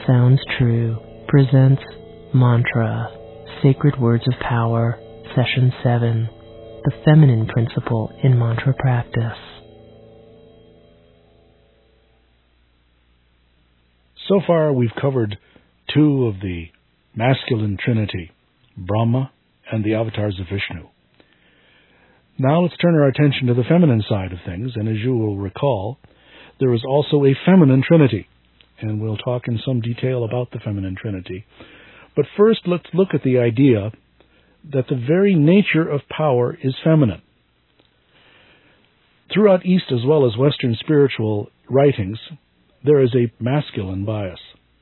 Sounds True presents Mantra, Sacred Words of Power, Session 7, The Feminine Principle in Mantra Practice. So far we've covered two of the masculine trinity, Brahma and the avatars of Vishnu. Now let's turn our attention to the feminine side of things, and as you will recall, there is also a feminine trinity, and we'll talk in some detail about the feminine trinity. But first, let's look at the idea that the very nature of power is feminine. Throughout East as well as Western spiritual writings, there is a masculine bias.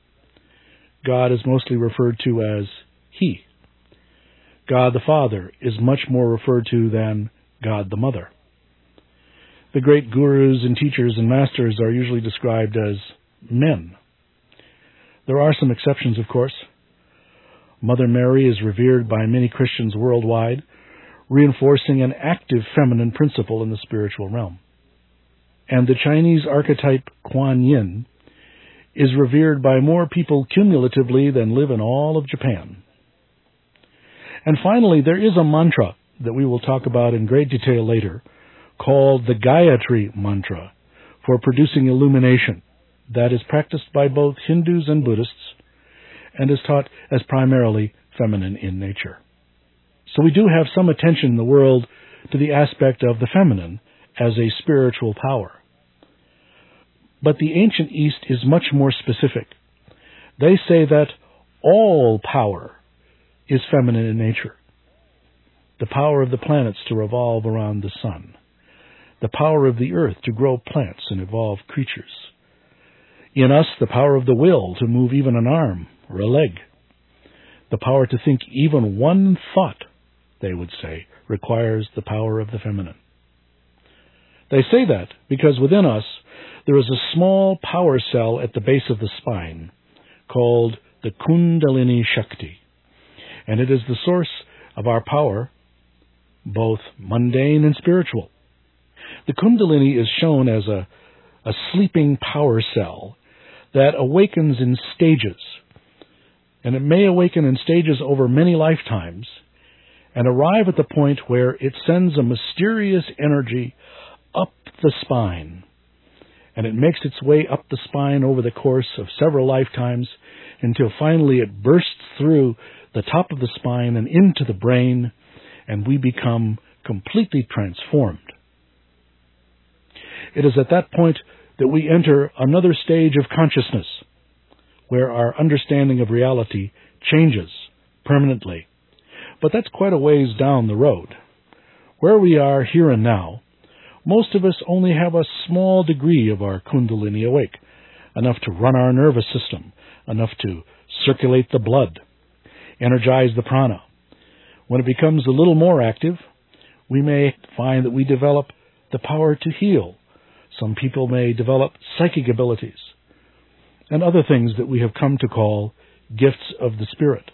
God is mostly referred to as He. God the Father is much more referred to than God the Mother. The great gurus and teachers and masters are usually described as men. There are some exceptions, of course. Mother Mary is revered by many Christians worldwide, reinforcing an active feminine principle in the spiritual realm. And the Chinese archetype Kuan Yin is revered by more people cumulatively than live in all of Japan. And finally, there is a mantra that we will talk about in great detail later, called the Gayatri Mantra, for producing illumination, that is practiced by both Hindus and Buddhists, and is taught as primarily feminine in nature. So we do have some attention in the world to the aspect of the feminine as a spiritual power. But the ancient East is much more specific. They say that all power is feminine in nature. The power of the planets to revolve around the sun. The power of the earth to grow plants and evolve creatures. In us, the power of the will to move even an arm or a leg. The power to think even one thought, they would say, requires the power of the feminine. They say that because within us there is a small power cell at the base of the spine called the Kundalini Shakti, and it is the source of our power, both mundane and spiritual. The Kundalini is shown as a sleeping power cell that awakens in stages, and it may awaken in stages over many lifetimes and arrive at the point where it sends a mysterious energy up the spine, and it makes its way up the spine over the course of several lifetimes until finally it bursts through the top of the spine and into the brain, and we become completely transformed. It is at that point that we enter another stage of consciousness, where our understanding of reality changes permanently. But that's quite a ways down the road. Where we are here and now, most of us only have a small degree of our Kundalini awake, enough to run our nervous system, enough to circulate the blood, energize the prana. When it becomes a little more active, we may find that we develop the power to heal. Some people may develop psychic abilities and other things that we have come to call gifts of the spirit.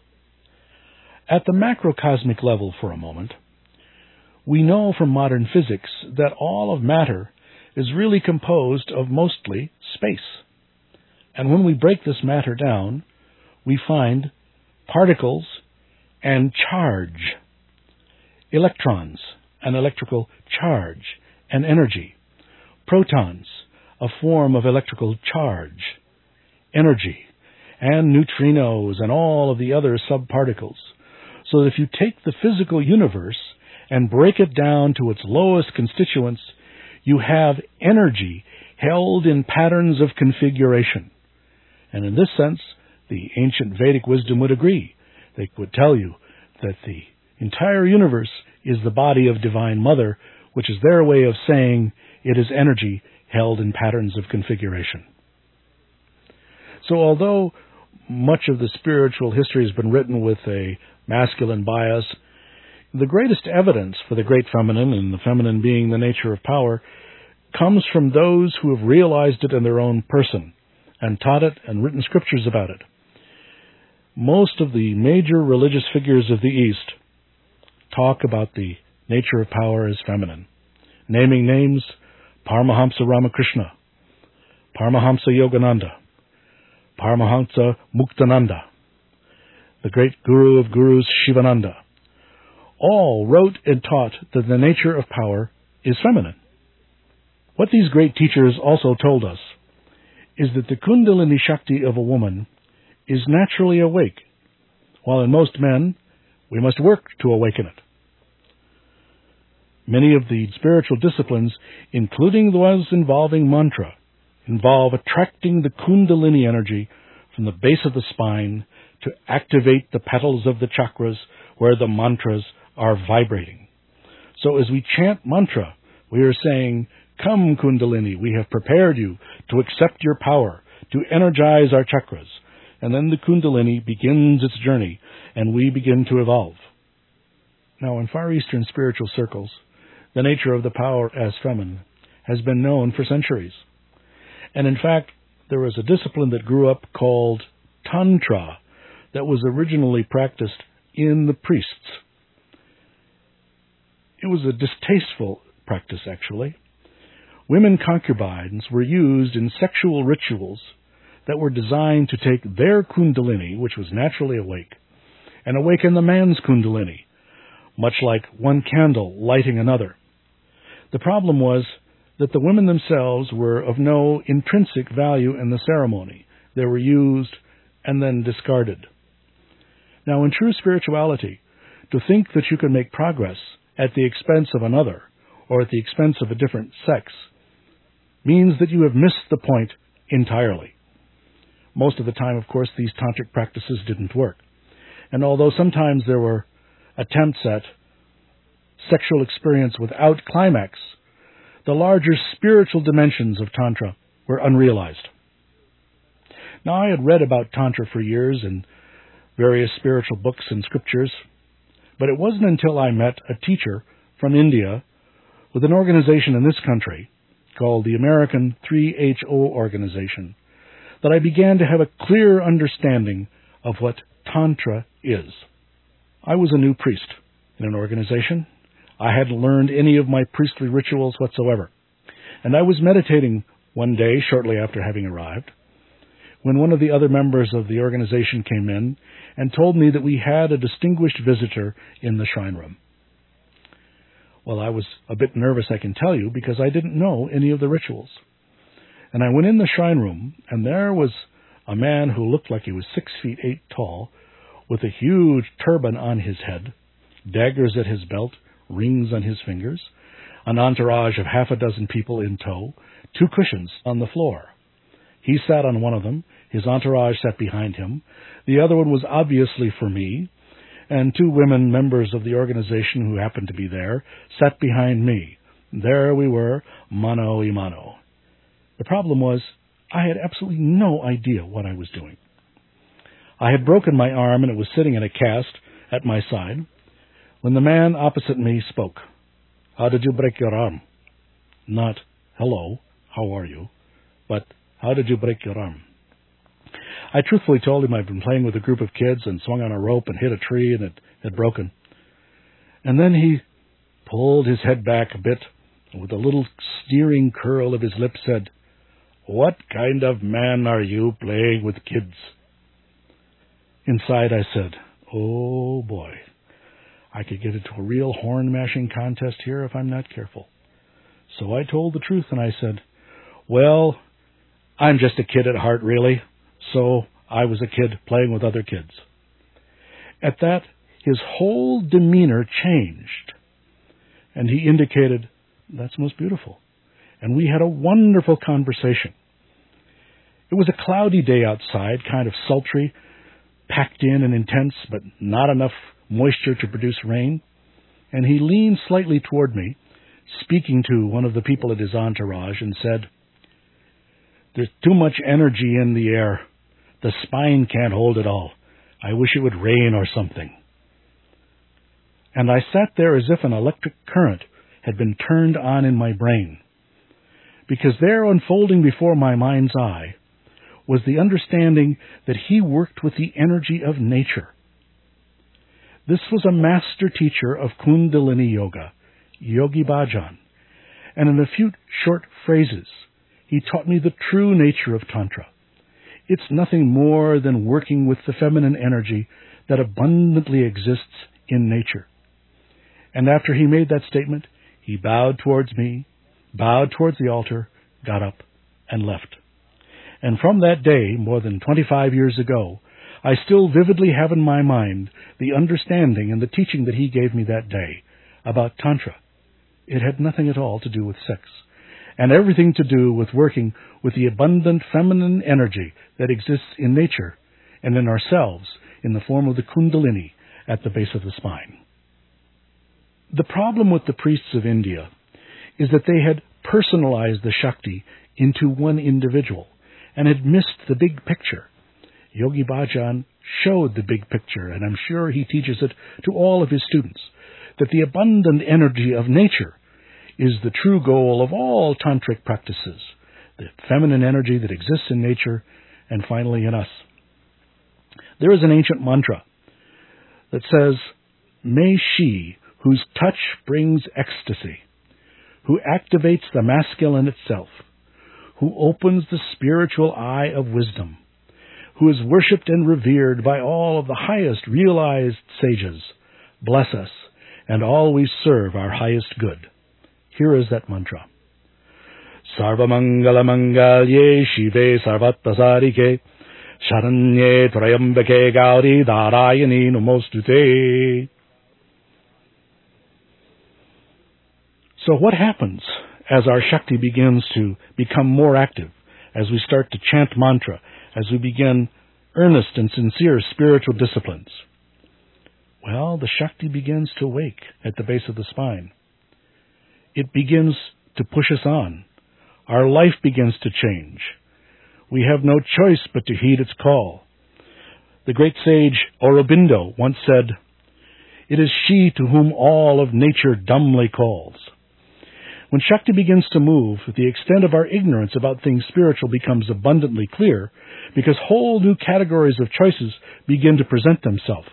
At the macrocosmic level for a moment, we know from modern physics that all of matter is really composed of mostly space. And when we break this matter down, we find particles and charge, electrons, an electrical charge, and energy, protons, a form of electrical charge, energy, and neutrinos and all of the other subparticles. So that if you take the physical universe and break it down to its lowest constituents, you have energy held in patterns of configuration. And in this sense, the ancient Vedic wisdom would agree. They would tell you that the entire universe is the body of Divine Mother, which is their way of saying it is energy held in patterns of configuration. So although much of the spiritual history has been written with a masculine bias, the greatest evidence for the great feminine, and the feminine being the nature of power, comes from those who have realized it in their own person and taught it and written scriptures about it. Most of the major religious figures of the East talk about the nature of power as feminine. Naming names, Paramahamsa Ramakrishna, Paramahamsa Yogananda, Paramahansa Muktananda, the great guru of gurus Shivananda, all wrote and taught that the nature of power is feminine. What these great teachers also told us is that the Kundalini Shakti of a woman is naturally awake, while in most men, we must work to awaken it. Many of the spiritual disciplines, including those involving mantra, involve attracting the Kundalini energy from the base of the spine to activate the petals of the chakras where the mantras are vibrating. So as we chant mantra, we are saying, "Come, Kundalini, we have prepared you to accept your power, to energize our chakras." And then the Kundalini begins its journey, and we begin to evolve. Now, in Far Eastern spiritual circles, the nature of the power as feminine has been known for centuries. And in fact, there was a discipline that grew up called Tantra that was originally practiced in the priests. It was a distasteful practice, actually. Women concubines were used in sexual rituals that were designed to take their Kundalini, which was naturally awake, and awaken the man's Kundalini, much like one candle lighting another. The problem was that the women themselves were of no intrinsic value in the ceremony. They were used and then discarded. Now, in true spirituality, to think that you can make progress at the expense of another or at the expense of a different sex means that you have missed the point entirely. Most of the time, of course, these tantric practices didn't work. And although sometimes there were attempts at sexual experience without climax, the larger spiritual dimensions of Tantra were unrealized. Now, I had read about Tantra for years in various spiritual books and scriptures, but it wasn't until I met a teacher from India with an organization in this country called the American 3HO Organization that I began to have a clear understanding of what Tantra is. I was a new priest in an organization. I hadn't learned any of my priestly rituals whatsoever. And I was meditating one day shortly after having arrived when one of the other members of the organization came in and told me that we had a distinguished visitor in the shrine room. Well, I was a bit nervous, I can tell you, because I didn't know any of the rituals. And I went in the shrine room, and there was a man who looked like he was 6'8" tall, with a huge turban on his head, daggers at his belt, rings on his fingers, an entourage of half a dozen people in tow, 2 cushions on the floor. He sat on one of them, his entourage sat behind him, the other one was obviously for me, and 2 women members of the organization who happened to be there sat behind me. There we were, mano a mano. The problem was, I had absolutely no idea what I was doing. I had broken my arm and it was sitting in a cast at my side when the man opposite me spoke. "How did you break your arm?" Not, "Hello, how are you?" but, "How did you break your arm?" I truthfully told him I'd been playing with a group of kids and swung on a rope and hit a tree and it had broken. And then he pulled his head back a bit and with a little sneering curl of his lips said, "What kind of man are you playing with kids?" Inside I said, "Oh boy, I could get into a real horn-mashing contest here if I'm not careful." So I told the truth and I said, "Well, I'm just a kid at heart, really. So I was a kid playing with other kids." At that, his whole demeanor changed, and he indicated, "That's most beautiful." And we had a wonderful conversation. It was a cloudy day outside, kind of sultry, packed in and intense, but not enough moisture to produce rain. And he leaned slightly toward me, speaking to one of the people at his entourage, and said, "There's too much energy in the air. The spine can't hold it all. I wish it would rain or something." And I sat there as if an electric current had been turned on in my brain, because there unfolding before my mind's eye was the understanding that he worked with the energy of nature. This was a master teacher of Kundalini Yoga, Yogi Bhajan, and in a few short phrases, he taught me the true nature of Tantra. It's nothing more than working with the feminine energy that abundantly exists in nature. And after he made that statement, he bowed towards me, bowed towards the altar, got up, and left. And from that day, more than 25 years ago, I still vividly have in my mind the understanding and the teaching that he gave me that day about Tantra. It had nothing at all to do with sex, and everything to do with working with the abundant feminine energy that exists in nature and in ourselves in the form of the Kundalini at the base of the spine. The problem with the priests of India is that they had personalized the Shakti into one individual and had missed the big picture. Yogi Bhajan showed the big picture, and I'm sure he teaches it to all of his students, that the abundant energy of nature is the true goal of all tantric practices, the feminine energy that exists in nature and finally in us. There is an ancient mantra that says, "May she, whose touch brings ecstasy, who activates the masculine itself, who opens the spiritual eye of wisdom, who is worshipped and revered by all of the highest realized sages, bless us and always serve our highest good." Here is that mantra. Sarva Mangala Mangalye Shive Sarvattasarike Sharanye Trayambake Gauri Dharayani Namostute. So what happens as our Shakti begins to become more active, as we start to chant mantra, as we begin earnest and sincere spiritual disciplines? Well, the Shakti begins to wake at the base of the spine. It begins to push us on. Our life begins to change. We have no choice but to heed its call. The great sage Aurobindo once said, "It is she to whom all of nature dumbly calls." When Shakti begins to move, the extent of our ignorance about things spiritual becomes abundantly clear, because whole new categories of choices begin to present themselves.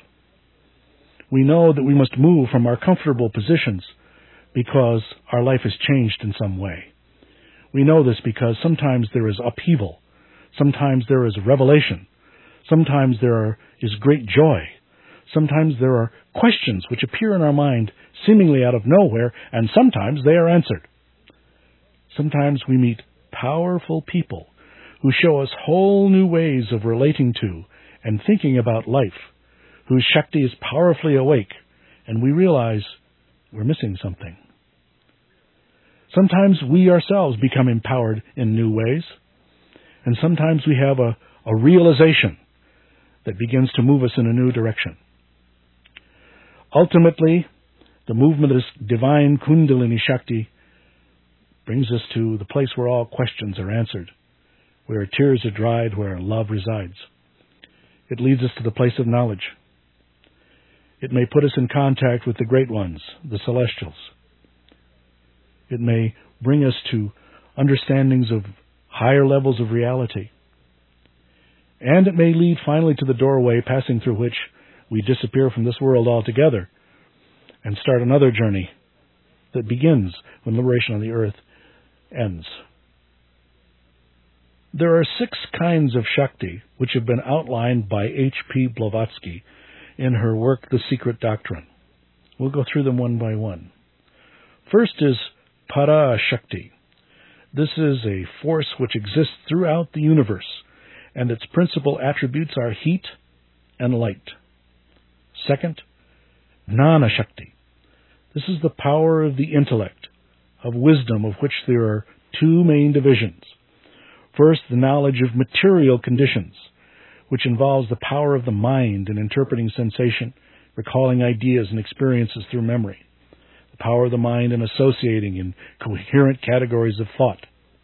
We know that we must move from our comfortable positions because our life has changed in some way. We know this because sometimes there is upheaval, sometimes there is revelation, sometimes there is great joy, sometimes there are questions which appear in our mind seemingly out of nowhere, and sometimes they are answered. Sometimes we meet powerful people who show us whole new ways of relating to and thinking about life, whose Shakti is powerfully awake, and we realize we're missing something. Sometimes we ourselves become empowered in new ways, and sometimes we have a realization that begins to move us in a new direction. Ultimately, the movement of this divine Kundalini Shakti brings us to the place where all questions are answered, where tears are dried, where love resides. It leads us to the place of knowledge. It may put us in contact with the great ones, the celestials. It may bring us to understandings of higher levels of reality. And it may lead finally to the doorway passing through which we disappear from this world altogether and start another journey that begins when liberation on the earth ends. There are 6 kinds of Shakti which have been outlined by H.P. Blavatsky in her work, The Secret Doctrine. We'll go through them one by one. First is Para Shakti. This is a force which exists throughout the universe, and its principal attributes are heat and light. Second, Jnana Shakti. This is the power of the intellect, of wisdom, of which there are 2 main divisions. First, the knowledge of material conditions, which involves the power of the mind in interpreting sensation, recalling ideas and experiences through memory. The power of the mind in associating in coherent categories of thought.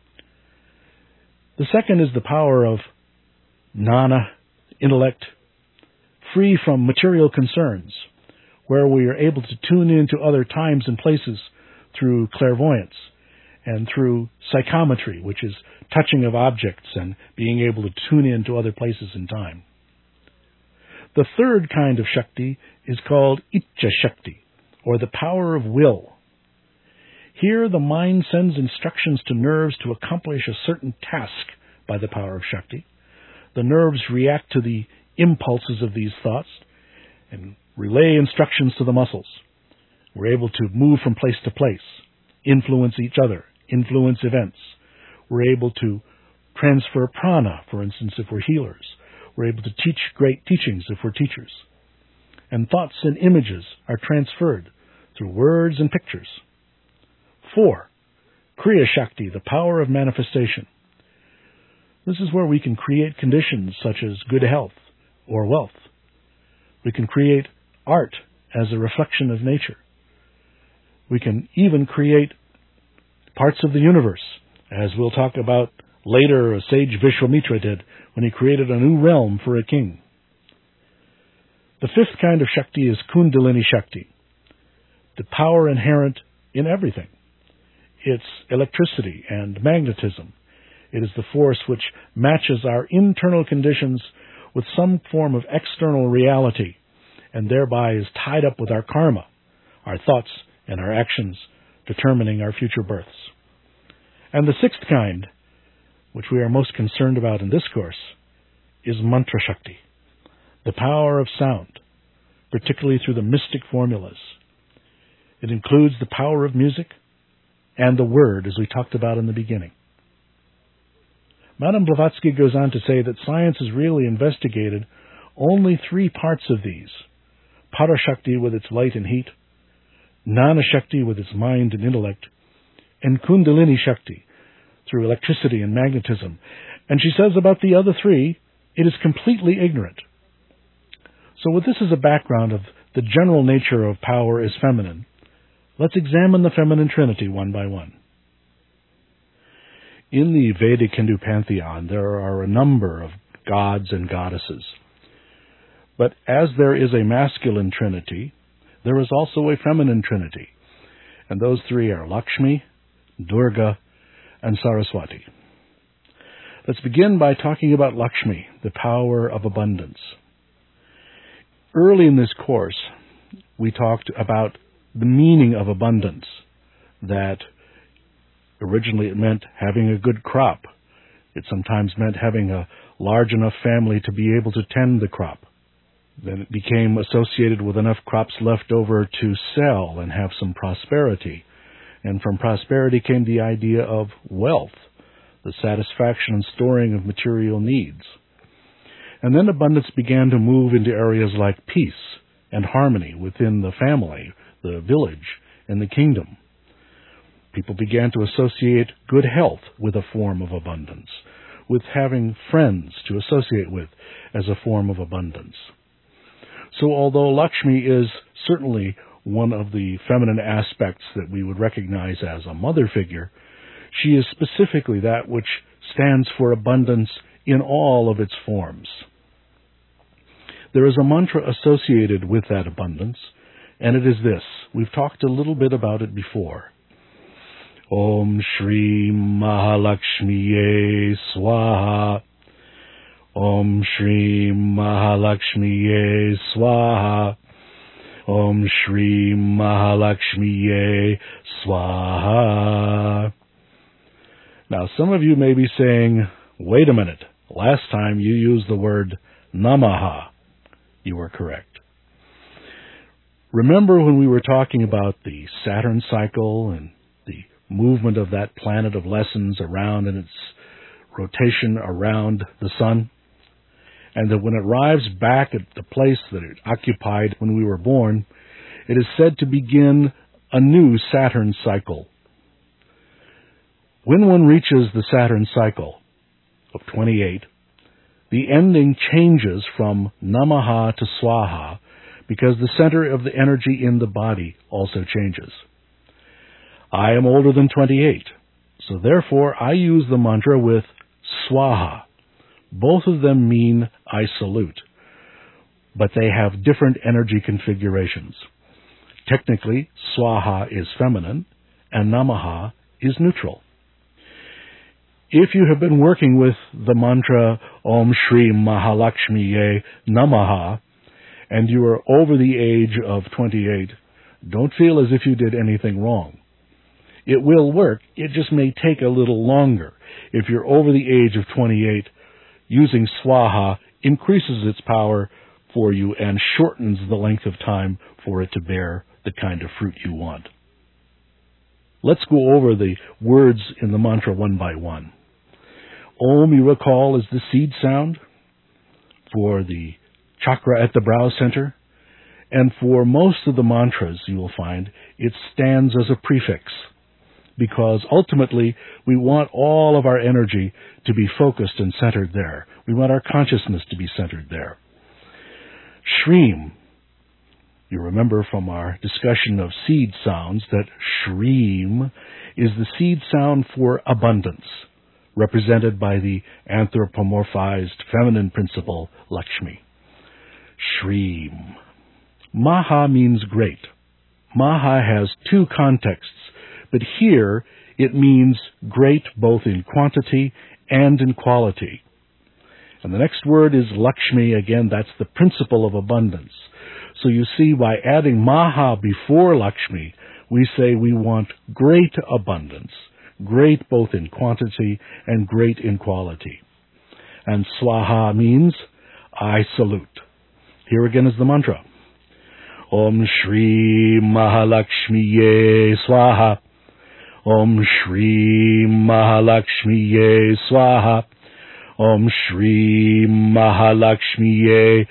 The second is the power of Jnana, intellect, free from material concerns, where we are able to tune into other times and places through clairvoyance and through psychometry, which is touching of objects and being able to tune in to other places in time. The third kind of Shakti is called Ichcha Shakti, or the power of will. Here the mind sends instructions to nerves to accomplish a certain task by the power of Shakti. The nerves react to the impulses of these thoughts and relay instructions to the muscles. We're able to move from place to place, influence each other, influence events. We're able to transfer prana, for instance, if we're healers. We're able to teach great teachings if we're teachers. And thoughts and images are transferred through words and pictures. 4. Kriya Shakti, the power of manifestation. This is where we can create conditions such as good health or wealth. We can create art as a reflection of nature. We can even create parts of the universe, as we'll talk about later, sage Vishwamitra did when he created a new realm for a king. The 5th kind of Shakti is Kundalini Shakti, the power inherent in everything. It's electricity and magnetism. It is the force which matches our internal conditions with some form of external reality, and thereby is tied up with our karma, our thoughts and our actions, determining our future births. And the 6th kind, which we are most concerned about in this course, is Mantra Shakti, the power of sound, particularly through the mystic formulas. It includes the power of music and the word, as we talked about in the beginning. Madame Blavatsky goes on to say that science has really investigated only 3 parts of these: Parashakti with its light and heat, Jnana Shakti with its mind and intellect, and Kundalini Shakti through electricity and magnetism. And she says about the other 3, it is completely ignorant. So with this as a background of the general nature of power is feminine, let's examine the feminine trinity one by one. In the Vedic Hindu pantheon, there are a number of gods and goddesses. But as there is a masculine trinity, there is also a feminine trinity. And those 3 are Lakshmi, Durga, and Saraswati. Let's begin by talking about Lakshmi, the power of abundance. Early in this course, we talked about the meaning of abundance, that originally it meant having a good crop. It sometimes meant having a large enough family to be able to tend the crop. Then it became associated with enough crops left over to sell and have some prosperity. And from prosperity came the idea of wealth, the satisfaction and storing of material needs. And then abundance began to move into areas like peace and harmony within the family, the village, and the kingdom. People began to associate good health with a form of abundance, with having friends to associate with as a form of abundance. So although Lakshmi is certainly one of the feminine aspects that we would recognize as a mother figure, she is specifically that which stands for abundance in all of its forms. There is a mantra associated with that abundance, and it is this. We've talked a little bit about it before. Om Shri Mahalakshmiye Swaha. Om Shri Mahalakshmiye Swaha. Om Shri Mahalakshmiye Swaha. Now, some of you may be saying, wait a minute, last time you used the word Namaha. You were correct. Remember when we were talking about the Saturn cycle and the movement of that planet of lessons around and its rotation around the sun? And that when it arrives back at the place that it occupied when we were born, it is said to begin a new Saturn cycle. When one reaches the Saturn cycle of 28, the ending changes from Namaha to Swaha because the center of the energy in the body also changes. I am older than 28, so therefore I use the mantra with Swaha. Both of them mean I salute, but they have different energy configurations. Technically, Swaha is feminine and Namaha is neutral. If you have been working with the mantra Om Shri Mahalakshmiye Namaha and you are over the age of 28, don't feel as if you did anything wrong. It will work, it just may take a little longer. If you're over the age of 28, using Swaha increases its power for you and shortens the length of time for it to bear the kind of fruit you want. Let's go over the words in the mantra one by one. Om, you recall, is the seed sound for the chakra at the brow center. And for most of the mantras, you will find, it stands as a prefix, because ultimately we want all of our energy to be focused and centered there. We want our consciousness to be centered there. Shreem, you remember from our discussion of seed sounds that Shreem is the seed sound for abundance, represented by the anthropomorphized feminine principle, Lakshmi. Shreem. Maha means great. Maha has two contexts, but here it means great both in quantity and in quality. And the next word is Lakshmi. Again, that's the principle of abundance. So you see, by adding Maha before Lakshmi, we say we want great abundance, great both in quantity and great in quality. And Swaha means I salute. Here again is the mantra. Om Shri Mahalakshmiye Swaha. Om Shri Mahalakshmiye Swaha. Om Shri Mahalakshmiye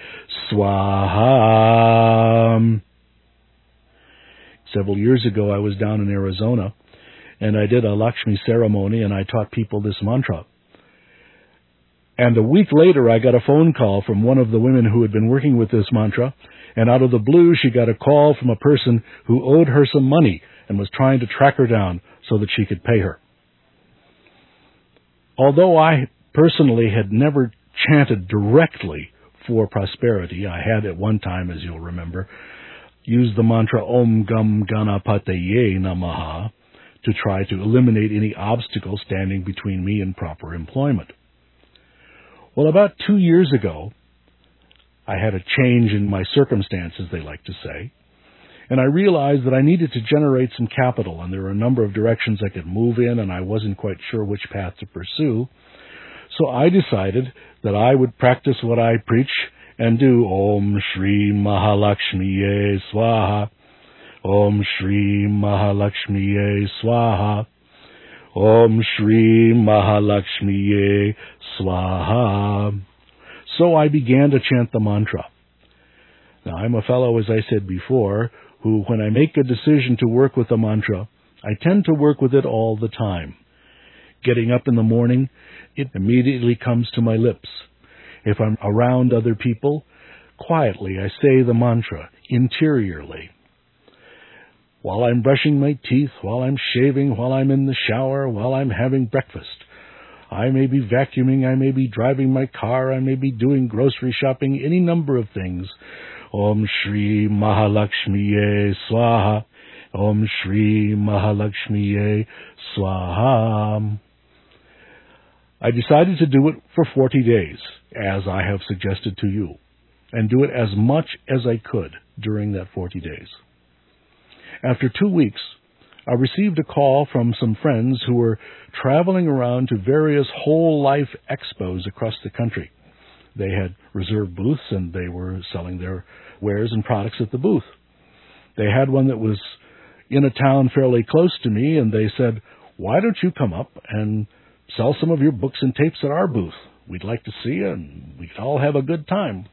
Swaha. Several years ago, I was down in Arizona, and I did a Lakshmi ceremony, and I taught people this mantra. And a week later, I got a phone call from one of the women who had been working with this mantra, and out of the blue, she got a call from a person who owed her some money and was trying to track her down so that she could pay her. Although I personally had never chanted directly for prosperity, I had at one time, as you'll remember, used the mantra Om Gam Ganapataye Namaha to try to eliminate any obstacles standing between me and proper employment. Well, about 2 years ago, I had a change in my circumstances, they like to say, and I realized that I needed to generate some capital, and there were a number of directions I could move in, and I wasn't quite sure which path to pursue. So I decided that I would practice what I preach and do Om Shri Mahalakshmiye Swaha. Om Shri Mahalakshmiye Swaha. Om Shri Mahalakshmiye Swaha. So I began to chant the mantra. Now, I'm a fellow, as I said before, who, when I make a decision to work with a mantra, I tend to work with it all the time. Getting up in the morning, it immediately comes to my lips. If I'm around other people, quietly I say the mantra, interiorly. While I'm brushing my teeth, while I'm shaving, while I'm in the shower, while I'm having breakfast. I may be vacuuming, I may be driving my car, I may be doing grocery shopping, any number of things. Om Shri Mahalakshmiye Swaha. Om Shri Mahalakshmiye Swaha. I decided to do it for 40 days, as I have suggested to you, and do it as much as I could during that 40 days. After 2 weeks, I received a call from some friends who were traveling around to various whole life expos across the country. They had reserved booths, and they were selling their wares and products at the booth. They had one that was in a town fairly close to me, and they said, "Why don't you come up and sell some of your books and tapes at our booth? We'd like to see you, and we could all have a good time."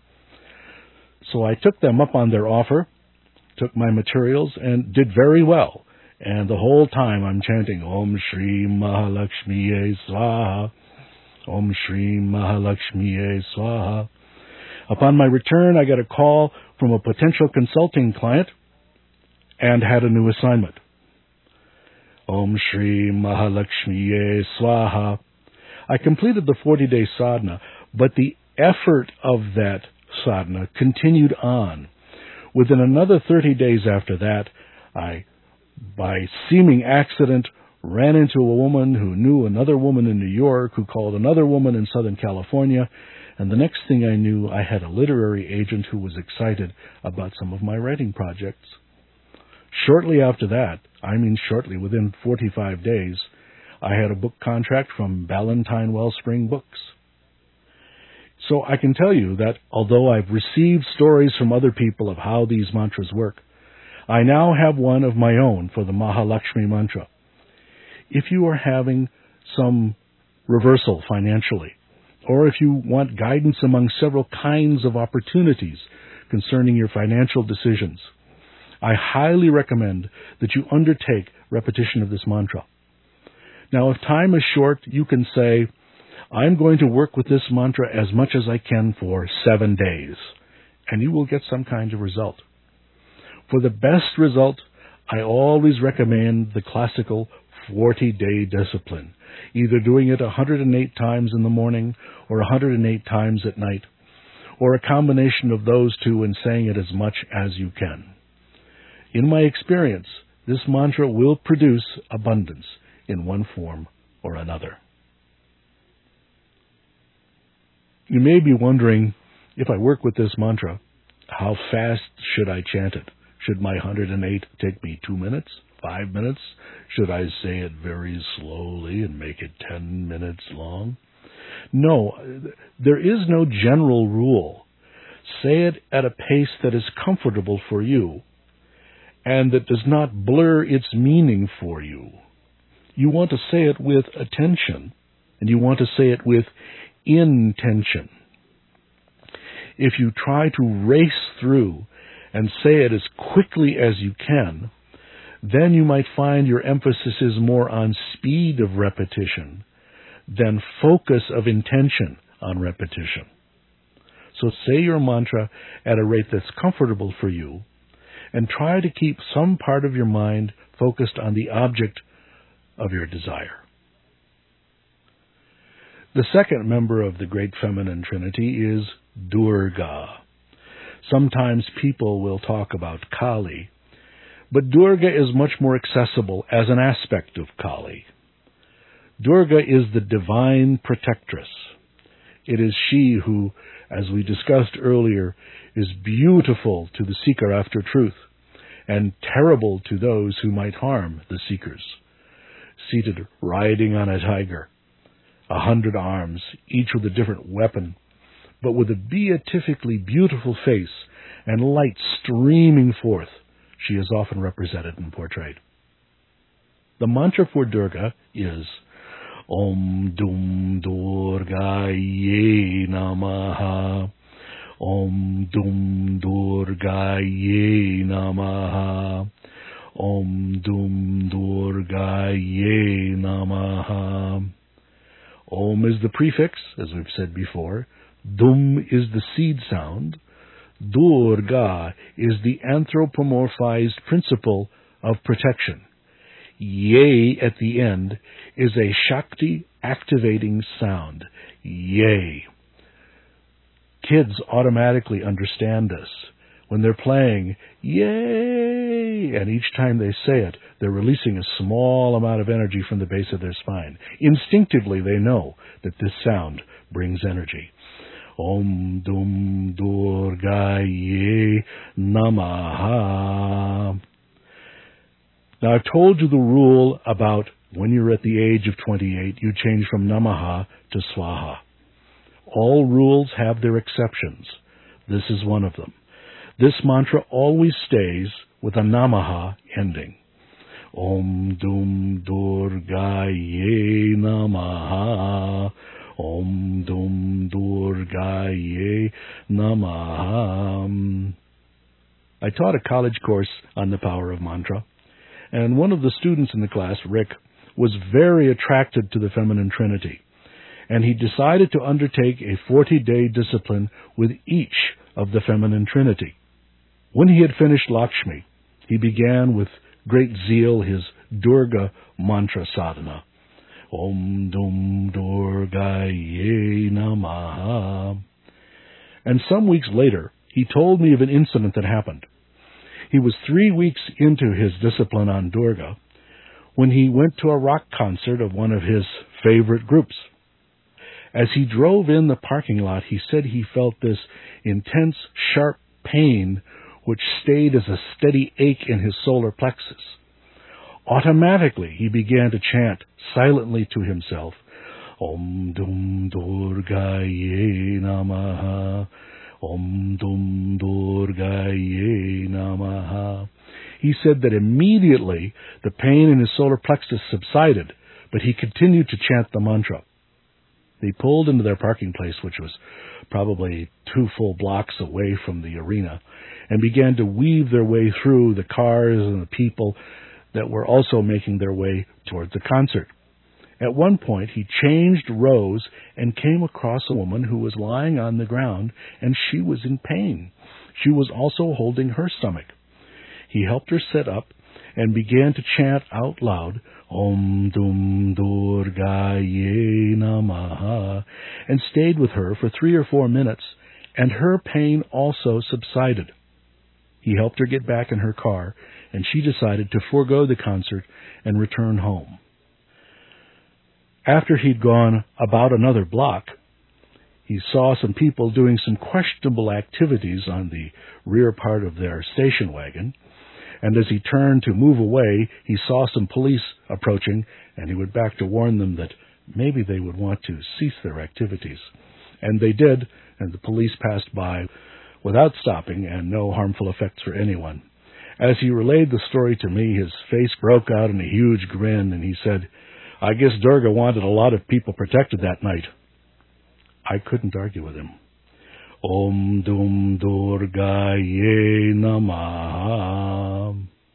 So I took them up on their offer, took my materials, and did very well. And the whole time I'm chanting, Om Shri Mahalakshmiye Swaha. Om Shri Mahalakshmiye Swaha. Upon my return, I got a call from a potential consulting client and had a new assignment. Om Shri Mahalakshmiye Swaha. I completed the 40-day sadhana, but the effort of that sadhana continued on. Within another 30 days after that, I, by seeming accident, ran into a woman who knew another woman in New York, who called another woman in Southern California, and the next thing I knew, I had a literary agent who was excited about some of my writing projects. Shortly after that, shortly, within 45 days, I had a book contract from Ballantine Wellspring Books. So I can tell you that although I've received stories from other people of how these mantras work, I now have one of my own for the Mahalakshmi mantra. If you are having some reversal financially, or if you want guidance among several kinds of opportunities concerning your financial decisions, I highly recommend that you undertake repetition of this mantra. Now, if time is short, you can say, I'm going to work with this mantra as much as I can for 7 days, and you will get some kind of result. For the best result, I always recommend the classical 40-day discipline, either doing it 108 times in the morning or 108 times at night, or a combination of those two and saying it as much as you can. In my experience, this mantra will produce abundance in one form or another. You may be wondering, if I work with this mantra, how fast should I chant it? Should my 108 take me 2 minutes, 5 minutes? Should I say it very slowly and make it 10 minutes long? No, there is no general rule. Say it at a pace that is comfortable for you and that does not blur its meaning for you. You want to say it with attention, and you want to say it with intention. If you try to race through and say it as quickly as you can, then you might find your emphasis is more on speed of repetition than focus of intention on repetition. So say your mantra at a rate that's comfortable for you, and try to keep some part of your mind focused on the object of your desire. The second member of the great feminine trinity is Durga. Sometimes people will talk about Kali, but Durga is much more accessible as an aspect of Kali. Durga is the divine protectress. It is she who, as we discussed earlier, is beautiful to the seeker after truth and terrible to those who might harm the seekers. Seated riding on a tiger, 100 arms, each with a different weapon, but with a beatifically beautiful face and light streaming forth, she is often represented and portrayed. The mantra for Durga is Om Dum Durgaye Namaha. Om Dum Durgaye Namaha. Om Dum Durgaye Namaha. Om is the prefix, as we've said before. Dum is the seed sound. Durga is the anthropomorphized principle of protection. Ye at the end is a Shakti activating sound. Ye. Kids automatically understand this. When they're playing, yay, and each time they say it, they're releasing a small amount of energy from the base of their spine. Instinctively, they know that this sound brings energy. Om Dum Durgaye Namaha. Now, I've told you the rule about when you're at the age of 28, you change from Namaha to Swaha. All rules have their exceptions. This is one of them. This mantra always stays with a Namaha ending. Om Dum Durgaye Namaha. Om Dum Durgaye Namaha. I taught a college course on the power of mantra, and one of the students in the class, Rick, was very attracted to the feminine trinity, and he decided to undertake a 40-day discipline with each of the feminine trinity. When he had finished Lakshmi, he began with great zeal his Durga mantra sadhana. Om Dum Durgaye Namaha. And some weeks later, he told me of an incident that happened. He was 3 weeks into his discipline on Durga when he went to a rock concert of one of his favorite groups. As he drove in the parking lot, he said he felt this intense, sharp pain which stayed as a steady ache in his solar plexus. Automatically, he began to chant silently to himself, Om Dum Durgaye Namaha. Om Dum Durgaye Namaha. He said that immediately the pain in his solar plexus subsided, but he continued to chant the mantra. They pulled into their parking place, which was probably 2 full blocks away from the arena, and began to weave their way through the cars and the people that were also making their way towards the concert. At one point, he changed rows and came across a woman who was lying on the ground, and she was in pain. She was also holding her stomach. He helped her sit up and began to chant out loud, Om Dum Durgaye Namaha, and stayed with her for 3 or 4 minutes, and her pain also subsided. He helped her get back in her car, and she decided to forego the concert and return home. After he'd gone about another block, he saw some people doing some questionable activities on the rear part of their station wagon, and as he turned to move away, he saw some police approaching, and he went back to warn them that maybe they would want to cease their activities. And they did, and the police passed by without stopping, and no harmful effects for anyone. As he relayed the story to me, his face broke out in a huge grin, and he said, I guess Durga wanted a lot of people protected that night. I couldn't argue with him. Om Dum Durgaye Namaha.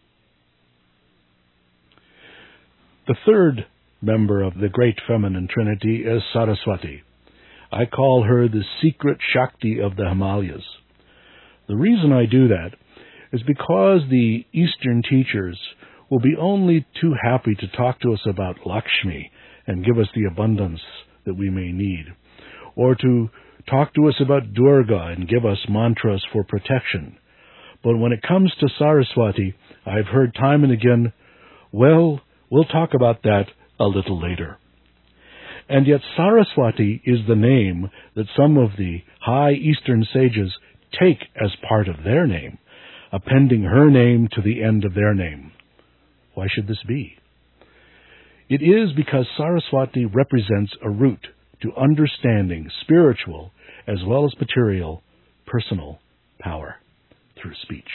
The third member of the great feminine trinity is Saraswati. I call her the secret Shakti of the Himalayas. The reason I do that is because the Eastern teachers will be only too happy to talk to us about Lakshmi and give us the abundance that we may need, or to talk to us about Durga and give us mantras for protection. But when it comes to Saraswati, I've heard time and again, well, we'll talk about that a little later. And yet Saraswati is the name that some of the high Eastern sages take as part of their name, appending her name to the end of their name. Why should this be? It is because Saraswati represents a route to understanding spiritual as well as material, personal power through speech.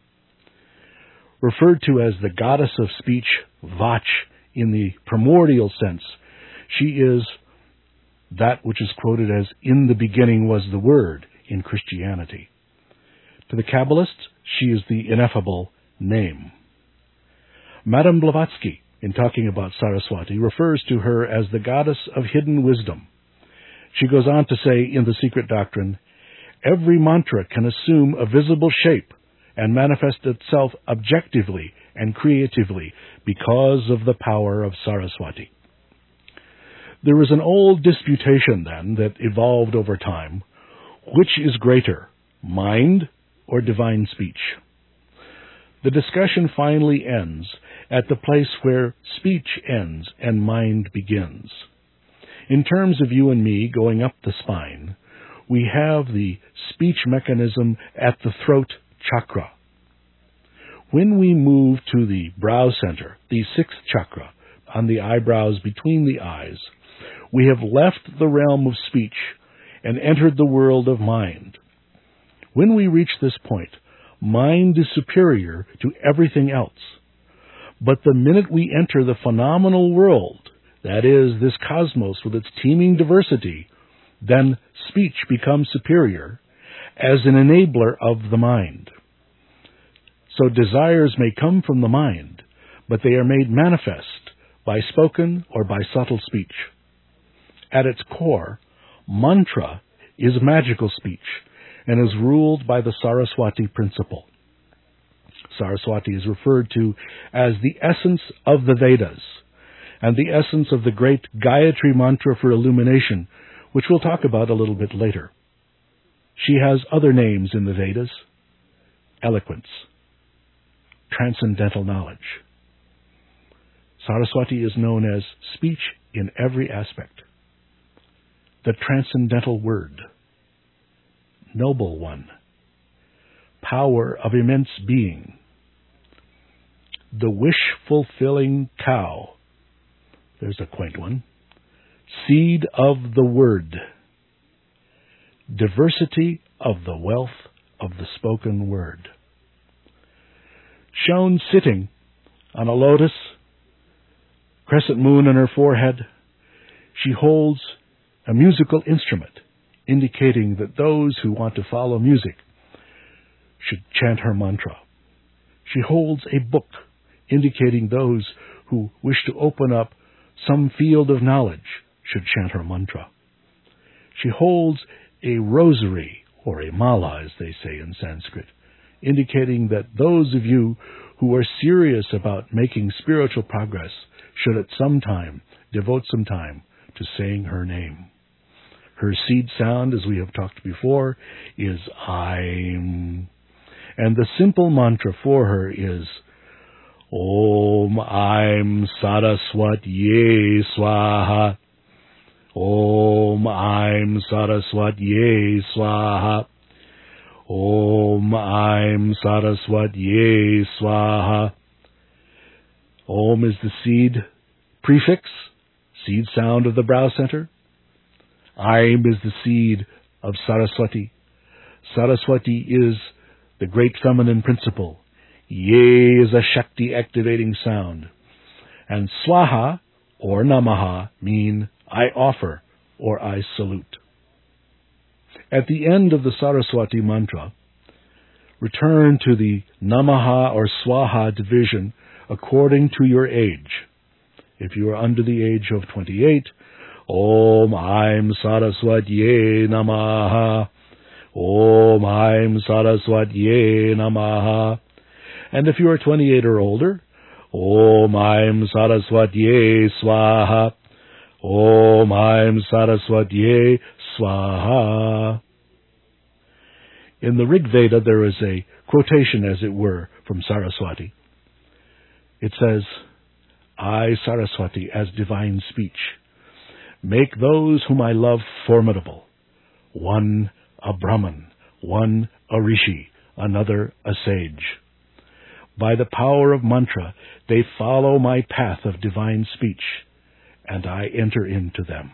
Referred to as the goddess of speech, Vach, in the primordial sense, she is that which is quoted as, in the beginning was the Word in Christianity. To the Kabbalists, she is the ineffable name. Madame Blavatsky, in talking about Saraswati, refers to her as the goddess of hidden wisdom. She goes on to say in The Secret Doctrine, every mantra can assume a visible shape and manifest itself objectively and creatively because of the power of Saraswati. There is an old disputation, then, that evolved over time. Which is greater, mind or divine speech? The discussion finally ends at the place where speech ends and mind begins. In terms of you and me going up the spine, we have the speech mechanism at the throat chakra. When we move to the brow center, the 6th chakra, on the eyebrows between the eyes, we have left the realm of speech and entered the world of mind. When we reach this point, mind is superior to everything else. But the minute we enter the phenomenal world, that is, this cosmos with its teeming diversity, then speech becomes superior as an enabler of the mind. So desires may come from the mind, but they are made manifest by spoken or by subtle speech. At its core, mantra is magical speech and is ruled by the Saraswati principle. Saraswati is referred to as the essence of the Vedas and the essence of the great Gayatri mantra for illumination, which we'll talk about a little bit later. She has other names in the Vedas: eloquence, transcendental knowledge. Saraswati is known as speech in every aspect, the transcendental word, noble one, power of immense being, the wish-fulfilling cow. There's a quaint one. seed of the word, diversity of the wealth of the spoken word. Shown sitting on a lotus, crescent moon on her forehead, she holds a musical instrument, indicating that those who want to follow music should chant her mantra. She holds a book, indicating those who wish to open up some field of knowledge should chant her mantra. She holds a rosary, or a mala, as they say in Sanskrit, indicating that those of you who are serious about making spiritual progress should at some time devote some time to saying her name. Her seed sound, as we have talked before, is Aim. And the simple mantra for her is Om Aim Saraswatye Swaha. Om Aim Saraswatye Swaha. Om Aim Saraswatye Swaha. Om is the seed prefix, seed sound of the brow center. Aim is the seed of Saraswati. Saraswati is the great feminine principle. Ye is a Shakti activating sound. And Swaha or Namaha mean I offer or I salute. At the end of the Saraswati mantra, return to the Namaha or Swaha division according to your age. If you are under the age of 28, Om Aim Saraswatye Namaha. Om Aim Saraswatye Namaha. And if you are 28 or older, Om Aim Saraswatye Swaha. Om Aim Saraswatye Swaha. In the Rig Veda there is a quotation, as it were, from Saraswati. It says, I, Saraswati, as divine speech, make those whom I love formidable. One a Brahman, one a Rishi, another a sage. By the power of mantra, they follow my path of divine speech, and I enter into them.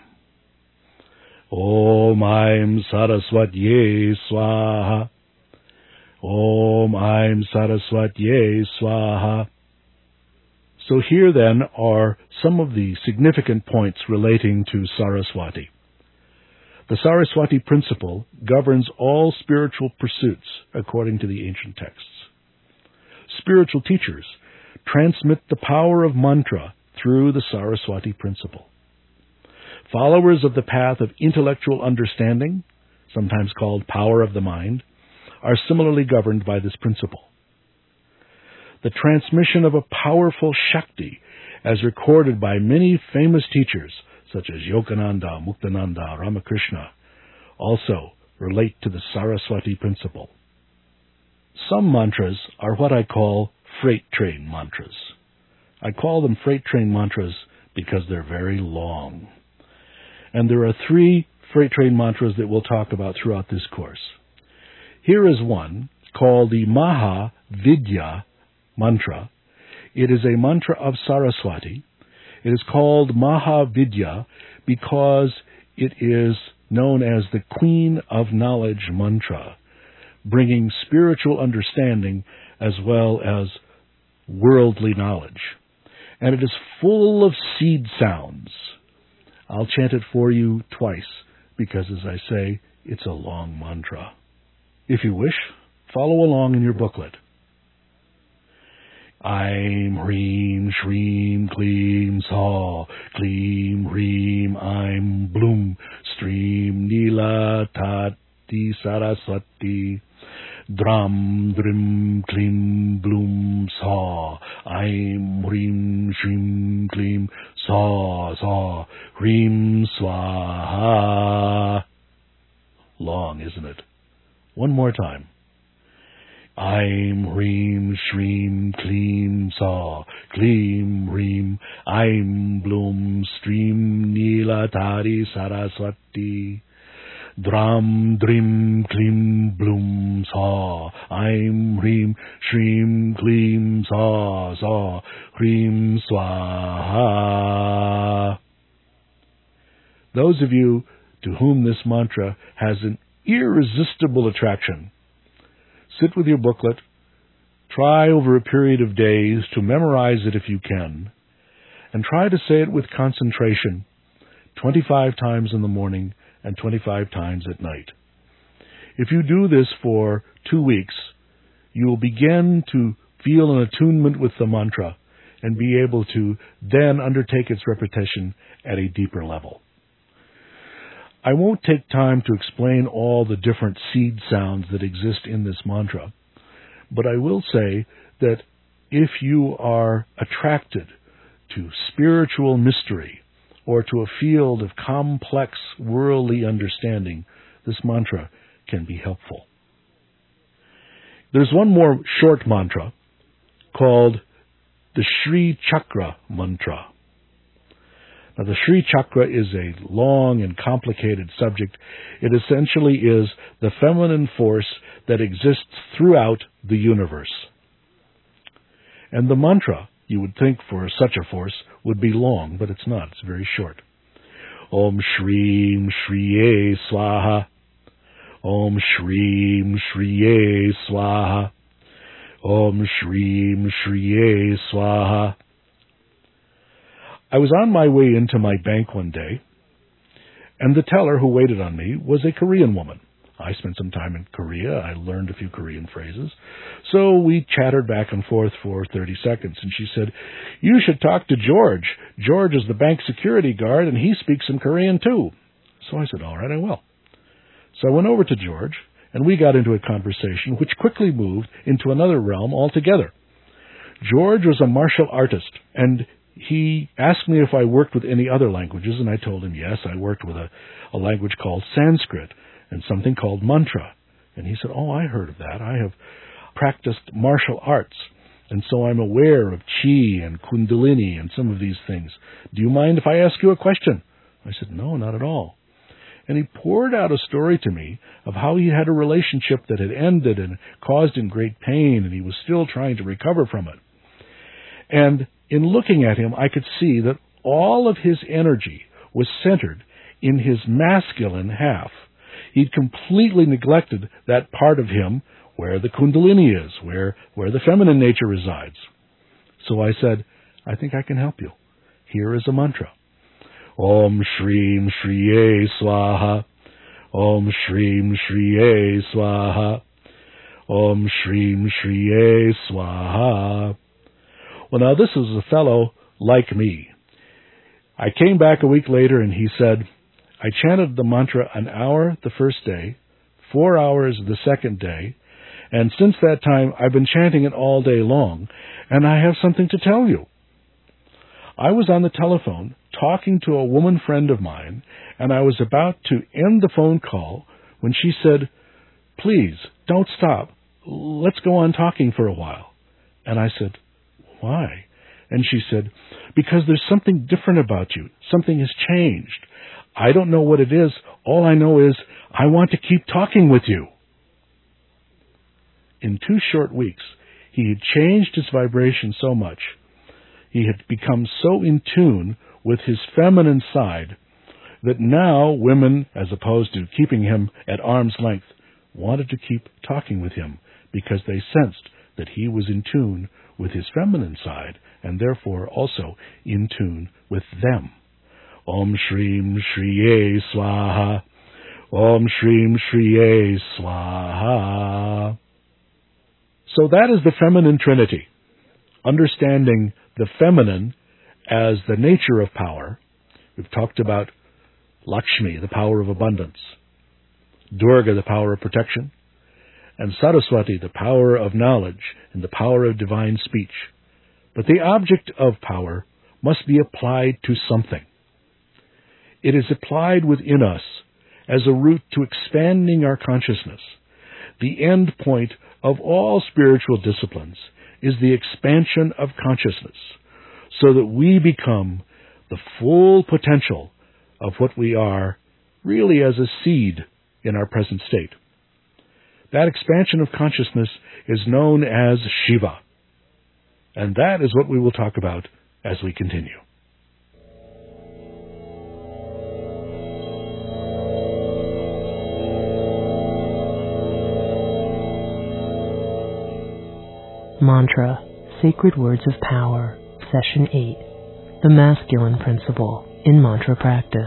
Om Aim Saraswatye Swaha. Om Aim Saraswatye Swaha. So here then are some of the significant points relating to Saraswati. The Saraswati principle governs all spiritual pursuits according to the ancient texts. Spiritual teachers transmit the power of mantra through the Saraswati principle. Followers of the path of intellectual understanding, sometimes called power of the mind, are similarly governed by this principle. The transmission of a powerful Shakti, as recorded by many famous teachers, such as Yogananda, Muktananda, Ramakrishna, also relate to the Saraswati principle. Some mantras are what I call freight train mantras. I call them freight train mantras because they're very long. And there are 3 freight train mantras that we'll talk about throughout this course. Here is one called the Maha Vidya mantra. It is a mantra of Saraswati. It is called Maha Vidya because it is known as the Queen of Knowledge mantra, bringing spiritual understanding as well as worldly knowledge. And it is full of seed sounds. I'll chant it for you twice because, as I say, it's a long mantra. If you wish, follow along in your booklet. Aim, Hreem, Shreem, Kleem, Saw, Kleem, Hreem, Aim, Bloom, Stream, Nila, Tati, Saraswati, Dram, Drim, Kleem, Bloom, Saw, Aim, Hreem, Shreem, Kleem, Saw, Saw, Hreem, Swaha. Long, isn't it? One more time. Aim, Hreem, Shreem, Kleem, Saw, Kleem, Hreem, Aim, Bloom, Stream, Nila, Tari, Saraswati, Dram, Drim, Kleem, Bloom, Saw, Aim, Hreem, Shreem, Kleem, Saw, Saw, Hreem, Swaha. those of you to whom this mantra has an irresistible attraction, sit with your booklet, try over a period of days to memorize it if you can, and try to say it with concentration 25 times in the morning and 25 times at night. If you do this for 2 weeks, you will begin to feel an attunement with the mantra and be able to then undertake its repetition at a deeper level. I won't take time to explain all the different seed sounds that exist in this mantra, but I will say that if you are attracted to spiritual mystery or to a field of complex worldly understanding, this mantra can be helpful. There's one more short mantra called the Sri Chakra mantra. Now, the Sri Chakra is a long and complicated subject. It essentially is the feminine force that exists throughout the universe. And the mantra, you would think for such a force, would be long, but it's not. It's very short. Om Shreem Shriye Swaha. Om Shreem Shriye Swaha. Om Shreem Shriye Swaha. I was on my way into my bank one day, and the teller who waited on me was a Korean woman. I spent some time in Korea. I learned a few Korean phrases. So we chattered back and forth for 30 seconds, and she said, "You should talk to George. George is the bank security guard, and he speaks some Korean too." So I said, "All right, I will." So I went over to George, and we got into a conversation which quickly moved into another realm altogether. George was a martial artist, and he asked me if I worked with any other languages, and I told him yes, I worked with a language called Sanskrit and something called mantra. And he said, "Oh, I heard of that. I have practiced martial arts, and so I'm aware of chi and kundalini and some of these things. Do you mind if I ask you a question?" I said, "No, not at all." And he poured out a story to me of how he had a relationship that had ended and caused him great pain, and he was still trying to recover from it. And in looking at him, I could see that all of his energy was centered in his masculine half. He'd completely neglected that part of him where the kundalini is, where the feminine nature resides. So I said, "I think I can help you. Here is a mantra. Om Shreem Shriye Swaha. Om Shreem Shriye Swaha. Om Shreem Shriye Swaha." Well, now this is a fellow like me. I came back a week later and he said, "I chanted the mantra an hour the first day, 4 hours the second day, and since that time I've been chanting it all day long, and I have something to tell you." I was on the telephone talking to a woman friend of mine, and I was about to end the phone call when she said, "Please, don't stop. Let's go on talking for a while." And I said, "Why?" And she said, "Because there's something different about you. Something has changed. I don't know what it is. All I know is I want to keep talking with you." In 2 short weeks, he had changed his vibration so much. He had become so in tune with his feminine side that now women, as opposed to keeping him at arm's length, wanted to keep talking with him because they sensed that he was in tune with his feminine side and therefore also in tune with them. Om Shreem Shriye Swaha. Om Shreem Shriye Swaha. So that is the feminine trinity. Understanding the feminine as the nature of power. We've talked about Lakshmi, the power of abundance, Durga, the power of protection, and Saraswati, the power of knowledge and the power of divine speech. But the object of power must be applied to something. It is applied within us as a route to expanding our consciousness. The end point of all spiritual disciplines is the expansion of consciousness, so that we become the full potential of what we are really as a seed in our present state. That expansion of consciousness is known as Shiva, and that is what we will talk about as we continue. Mantra, Sacred Words of Power, Session 8, The Masculine Principle in Mantra Practice.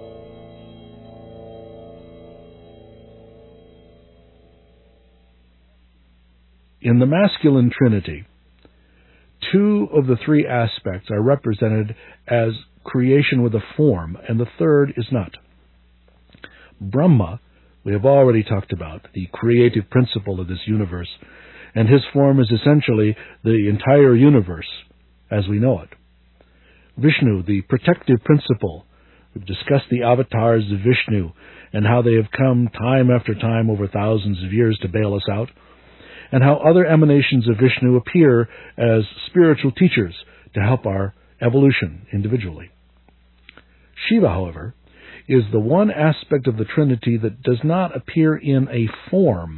In the masculine trinity, two of the three aspects are represented as creation with a form, and the third is not. Brahma, we have already talked about, the creative principle of this universe, and his form is essentially the entire universe as we know it. Vishnu, the protective principle. We've discussed the avatars of Vishnu and how they have come time after time over thousands of years to bail us out, and how other emanations of Vishnu appear as spiritual teachers to help our evolution individually. Shiva, however, is the one aspect of the Trinity that does not appear in a form.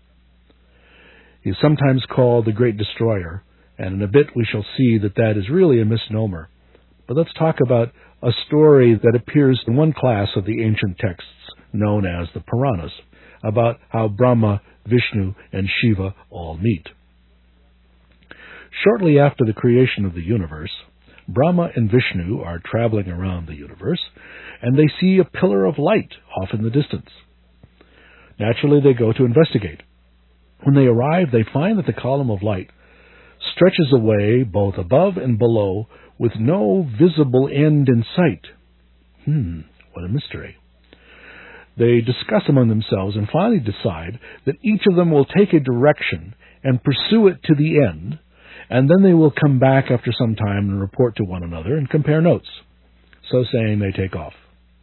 He is sometimes called the Great Destroyer, and in a bit we shall see that that is really a misnomer. But let's talk about a story that appears in one class of the ancient texts known as the Puranas, about how Brahma, Vishnu, and Shiva all meet. Shortly after the creation of the universe, Brahma and Vishnu are traveling around the universe, and they see a pillar of light off in the distance. Naturally, they go to investigate. When they arrive, they find that the column of light stretches away both above and below with no visible end in sight. What a mystery. They discuss among themselves and finally decide that each of them will take a direction and pursue it to the end, and then they will come back after some time and report to one another and compare notes. So saying, they take off.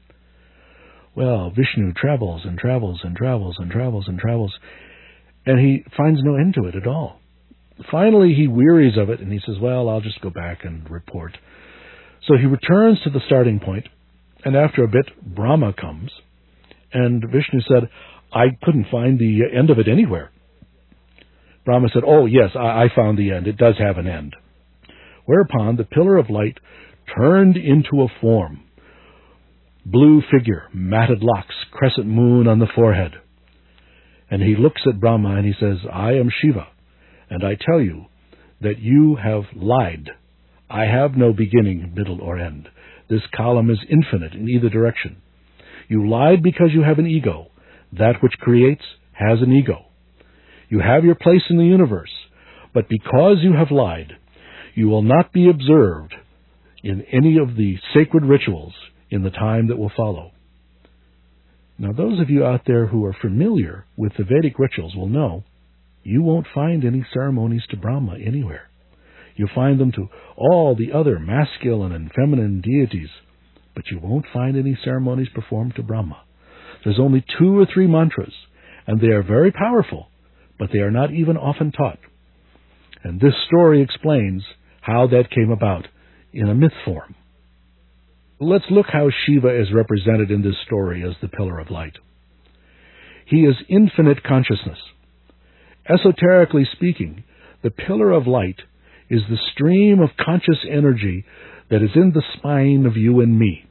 Well, Vishnu travels and travels and travels and travels and travels, and he finds no end to it at all. Finally, he wearies of it, and he says, well, I'll just go back and report. So he returns to the starting point, and after a bit, Brahma comes, and Vishnu said, I couldn't find the end of it anywhere. Brahma said, oh, yes, I found the end. It does have an end. Whereupon the pillar of light turned into a form. Blue figure, matted locks, crescent moon on the forehead. And he looks at Brahma and he says, I am Shiva, and I tell you that you have lied. I have no beginning, middle, or end. This column is infinite in either direction. You lied because you have an ego. That which creates has an ego. You have your place in the universe, but because you have lied, you will not be observed in any of the sacred rituals in the time that will follow. Now, those of you out there who are familiar with the Vedic rituals will know you won't find any ceremonies to Brahma anywhere. You'll find them to all the other masculine and feminine deities, but you won't find any ceremonies performed to Brahma. There's only 2 or 3 mantras, and they are very powerful, but they are not even often taught. And this story explains how that came about in a myth form. Let's look how Shiva is represented in this story as the pillar of light. He is infinite consciousness. Esoterically speaking, the pillar of light is the stream of conscious energy that is in the spine of you and me.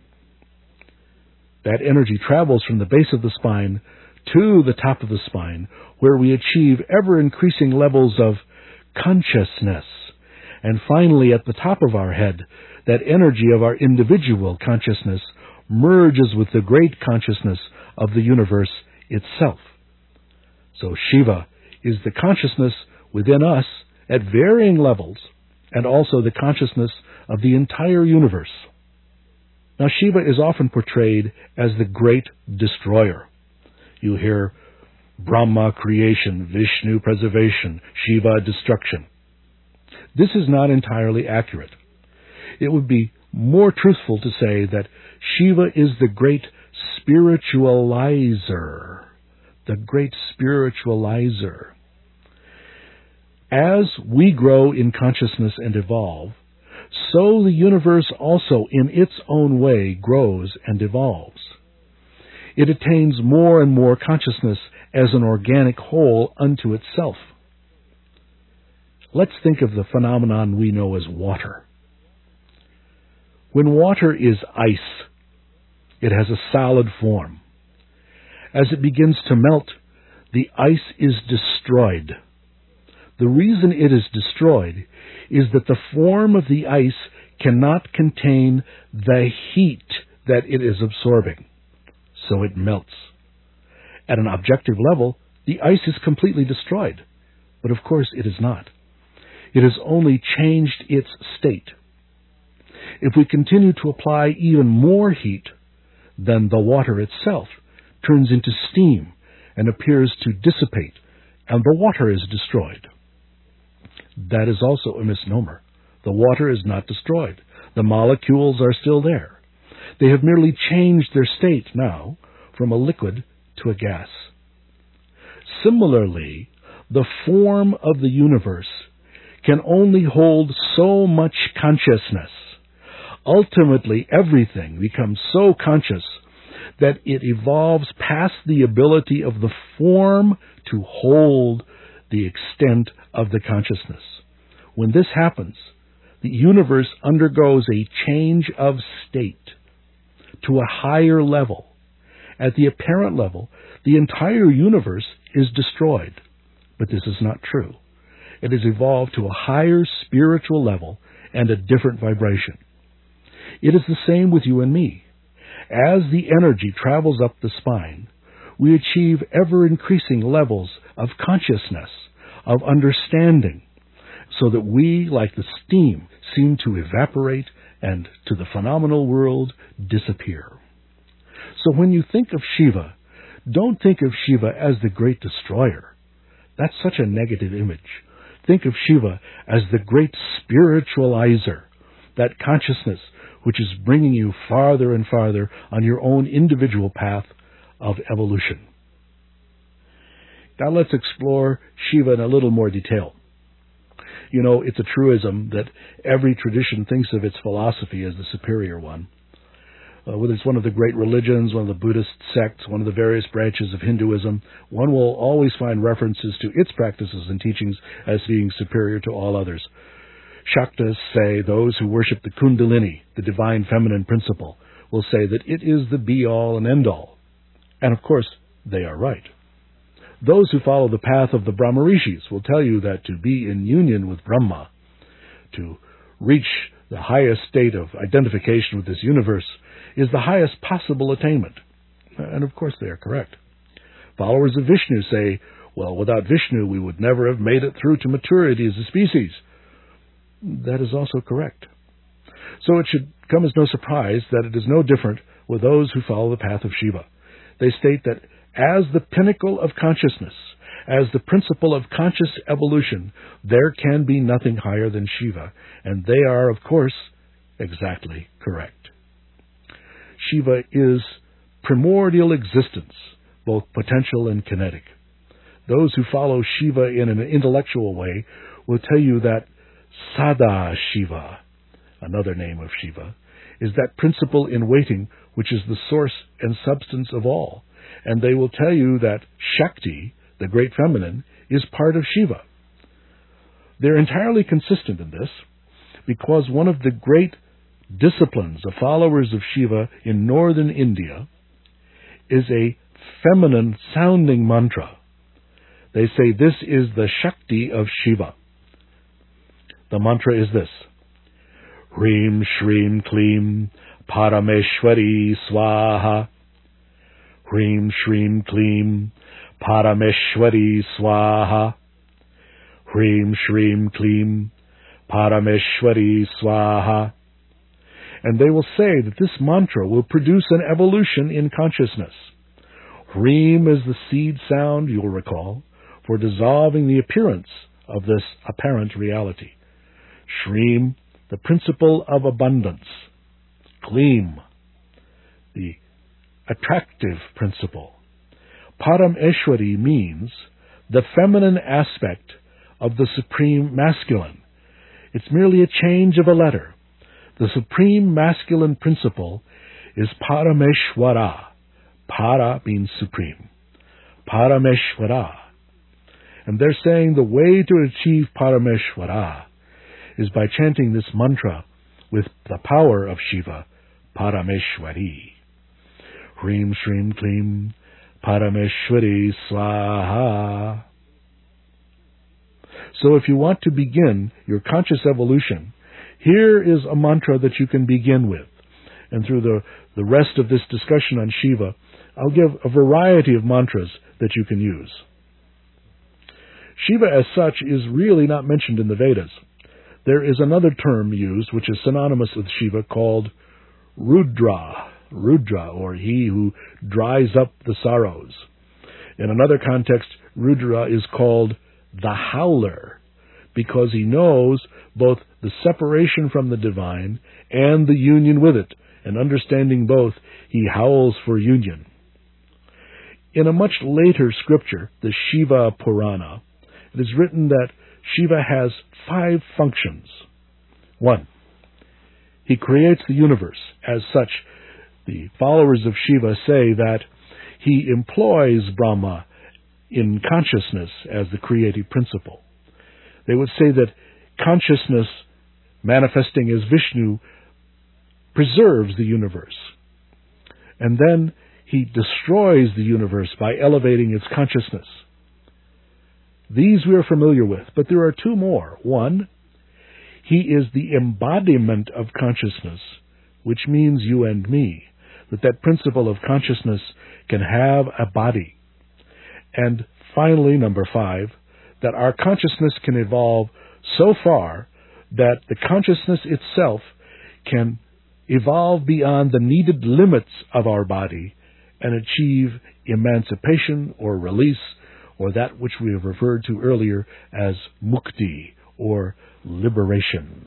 That energy travels from the base of the spine to the top of the spine, where we achieve ever-increasing levels of consciousness. And finally, at the top of our head, that energy of our individual consciousness merges with the great consciousness of the universe itself. So Shiva is the consciousness within us at varying levels, and also the consciousness of the entire universe. Now, Shiva is often portrayed as the great destroyer. You hear Brahma creation, Vishnu preservation, Shiva destruction. This is not entirely accurate. It would be more truthful to say that Shiva is the great spiritualizer. The great spiritualizer. As we grow in consciousness and evolve, so the universe also in its own way grows and evolves. It attains more and more consciousness as an organic whole unto itself. Let's think of the phenomenon we know as water. When water is ice, it has a solid form. As it begins to melt, the ice is destroyed. The reason it is destroyed is that the form of the ice cannot contain the heat that it is absorbing, so it melts. At an objective level, the ice is completely destroyed, but of course it is not. It has only changed its state. If we continue to apply even more heat, then the water itself turns into steam and appears to dissipate, and the water is destroyed. That is also a misnomer. The water is not destroyed. The molecules are still there. They have merely changed their state now from a liquid to a gas. Similarly, the form of the universe can only hold so much consciousness. Ultimately, everything becomes so conscious that it evolves past the ability of the form to hold the extent of the consciousness. When this happens, the universe undergoes a change of state to a higher level. At the apparent level, the entire universe is destroyed. But this is not true. It has evolved to a higher spiritual level and a different vibration. It is the same with you and me. As the energy travels up the spine, we achieve ever-increasing levels of consciousness, of understanding, so that we, like the steam, seem to evaporate and, to the phenomenal world, disappear. So when you think of Shiva, don't think of Shiva as the great destroyer. That's such a negative image. Think of Shiva as the great spiritualizer, that consciousness which is bringing you farther and farther on your own individual path of evolution. Now let's explore Shiva in a little more detail. You know, it's a truism that every tradition thinks of its philosophy as the superior one. Whether it's one of the great religions, one of the Buddhist sects, one of the various branches of Hinduism, one will always find references to its practices and teachings as being superior to all others. Shaktas say those who worship the Kundalini, the divine feminine principle, will say that it is the be-all and end-all. And of course, they are right. Those who follow the path of the Brahmarishis will tell you that to be in union with Brahma, to reach the highest state of identification with this universe, is the highest possible attainment. And of course they are correct. Followers of Vishnu say, well, without Vishnu we would never have made it through to maturity as a species. That is also correct. So it should come as no surprise that it is no different with those who follow the path of Shiva. They state that as the pinnacle of consciousness, as the principle of conscious evolution, there can be nothing higher than Shiva, and they are, of course, exactly correct. Shiva is primordial existence, both potential and kinetic. Those who follow Shiva in an intellectual way will tell you that Sada Shiva, another name of Shiva, is that principle in waiting which is the source and substance of all. And they will tell you that Shakti, the great feminine, is part of Shiva. They're entirely consistent in this because one of the great disciplines of followers of Shiva in northern India is a feminine sounding mantra. They say this is the Shakti of Shiva. The mantra is this: Hrim Shrim Klim Parameshwari Swaha. Hrim Shrim Klim Parameshwari Swaha. Hrim Shrim Klim Parameshwari Swaha. And they will say that this mantra will produce an evolution in consciousness. Hrim is the seed sound, you'll recall, for dissolving the appearance of this apparent reality. Shrim, the principle of abundance. Klim, the attractive principle. Parameshwari means the feminine aspect of the supreme masculine. It's merely a change of a letter. The supreme masculine principle is Parameshwara. Para means supreme. Parameshwara. And they're saying the way to achieve Parameshwara is by chanting this mantra with the power of Shiva, Parameshwari. Hrim Shrim Klim Parameshwari Swaha. So if you want to begin your conscious evolution, here is a mantra that you can begin with. And through the rest of this discussion on Shiva, I'll give a variety of mantras that you can use. Shiva as such is really not mentioned in the Vedas. There is another term used which is synonymous with Shiva called Rudra, or he who dries up the sorrows. In another context, Rudra is called the howler, because he knows both the separation from the divine and the union with it, and understanding both, he howls for union. In a much later scripture, the Shiva Purana, it is written that Shiva has 5 functions. 1. He creates the universe. As such, the followers of Shiva say that he employs Brahma in consciousness as the creative principle. They would say that consciousness, manifesting as Vishnu, preserves the universe. And then he destroys the universe by elevating its consciousness. These we are familiar with, but there are 2 more. 1, he is the embodiment of consciousness, which means you and me, that principle of consciousness can have a body. And finally, number 5, that our consciousness can evolve so far that the consciousness itself can evolve beyond the needed limits of our body and achieve emancipation or release, or that which we have referred to earlier as mukti, or liberation.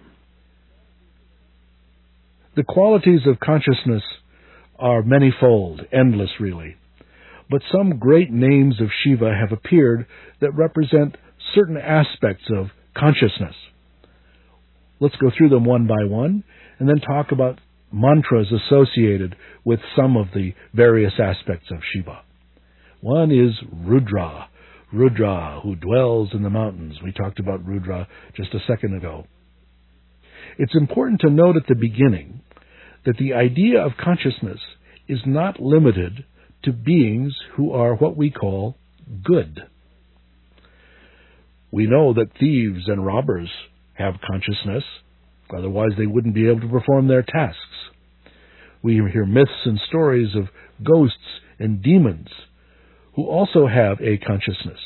The qualities of consciousness are manifold, endless really. But some great names of Shiva have appeared that represent certain aspects of consciousness. Let's go through them one by one, and then talk about mantras associated with some of the various aspects of Shiva. One is Rudra, who dwells in the mountains. We talked about Rudra just a second ago. It's important to note at the beginning that the idea of consciousness is not limited to beings who are what we call good. We know that thieves and robbers have consciousness, otherwise they wouldn't be able to perform their tasks. We hear myths and stories of ghosts and demons who also have a consciousness.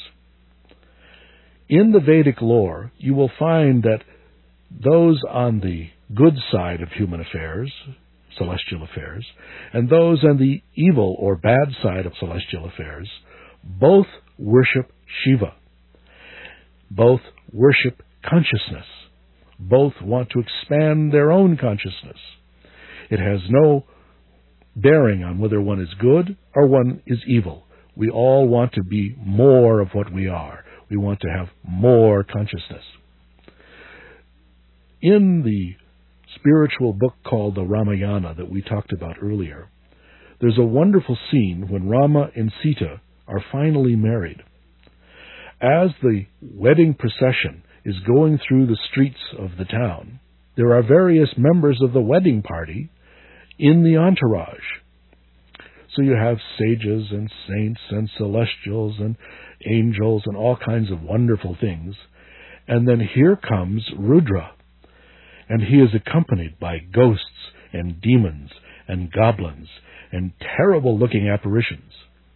In the Vedic lore, you will find that those on the good side of human affairs, celestial affairs, and those on the evil or bad side of celestial affairs, both worship Shiva. Both worship consciousness. Both want to expand their own consciousness. It has no bearing on whether one is good or one is evil. We all want to be more of what we are. We want to have more consciousness. In the spiritual book called the Ramayana that we talked about earlier, there's a wonderful scene when Rama and Sita are finally married. As the wedding procession is going through the streets of the town, there are various members of the wedding party in the entourage. So you have sages and saints and celestials and angels and all kinds of wonderful things. And then here comes Rudra. And he is accompanied by ghosts and demons and goblins and terrible-looking apparitions.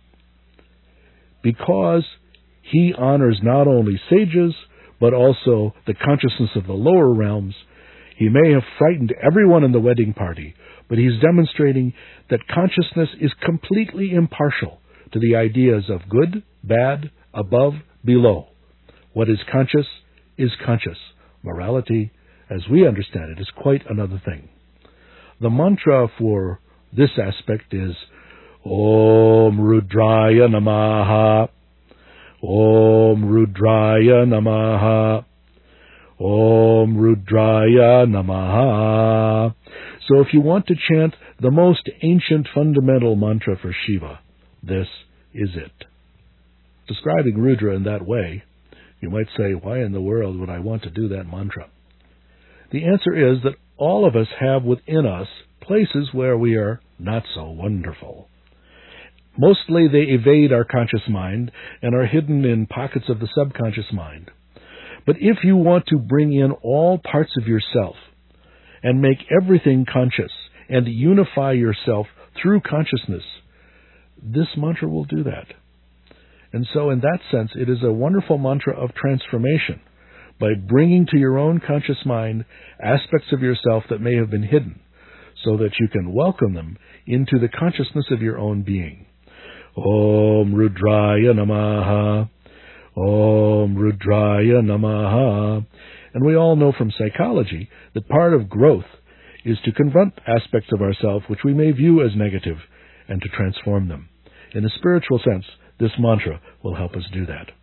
Because he honors not only sages, but also the consciousness of the lower realms, he may have frightened everyone in the wedding party, but he's demonstrating that consciousness is completely impartial to the ideas of good, bad, above, below. What is conscious is conscious. Morality, as we understand it, is quite another thing. The mantra for this aspect is Om Rudraya Namaha, Om Rudraya Namaha, Om Rudraya Namaha. So if you want to chant the most ancient fundamental mantra for Shiva, this is it. Describing Rudra in that way, you might say, why in the world would I want to do that mantra? The answer is that all of us have within us places where we are not so wonderful. Mostly they evade our conscious mind and are hidden in pockets of the subconscious mind. But if you want to bring in all parts of yourself and make everything conscious and unify yourself through consciousness, this mantra will do that. And so in that sense, it is a wonderful mantra of transformation by bringing to your own conscious mind aspects of yourself that may have been hidden so that you can welcome them into the consciousness of your own being. Om Rudraya Namaha. Om Rudraya Namaha. And we all know from psychology that part of growth is to confront aspects of ourselves which we may view as negative and to transform them. In a spiritual sense, this mantra will help us do that.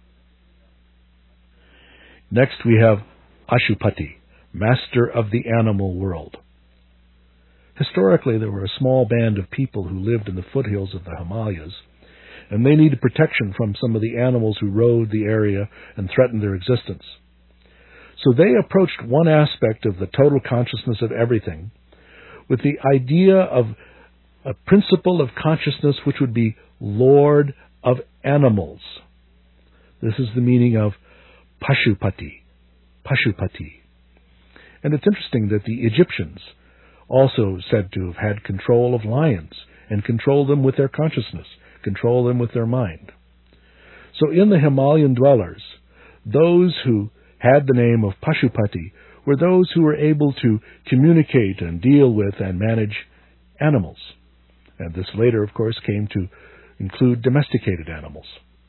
Next we have Pashupati, master of the animal world. Historically, there were a small band of people who lived in the foothills of the Himalayas, and they needed protection from some of the animals who rode the area and threatened their existence. So they approached one aspect of the total consciousness of everything with the idea of a principle of consciousness which would be Lord of animals. This is the meaning of Pashupati. Pashupati. And it's interesting that the Egyptians also said to have had control of lions and control them with their consciousness, control them with their mind. So in the Himalayan dwellers, those who had the name of Pashupati were those who were able to communicate and deal with and manage animals. And this later, of course, came to include domesticated animals.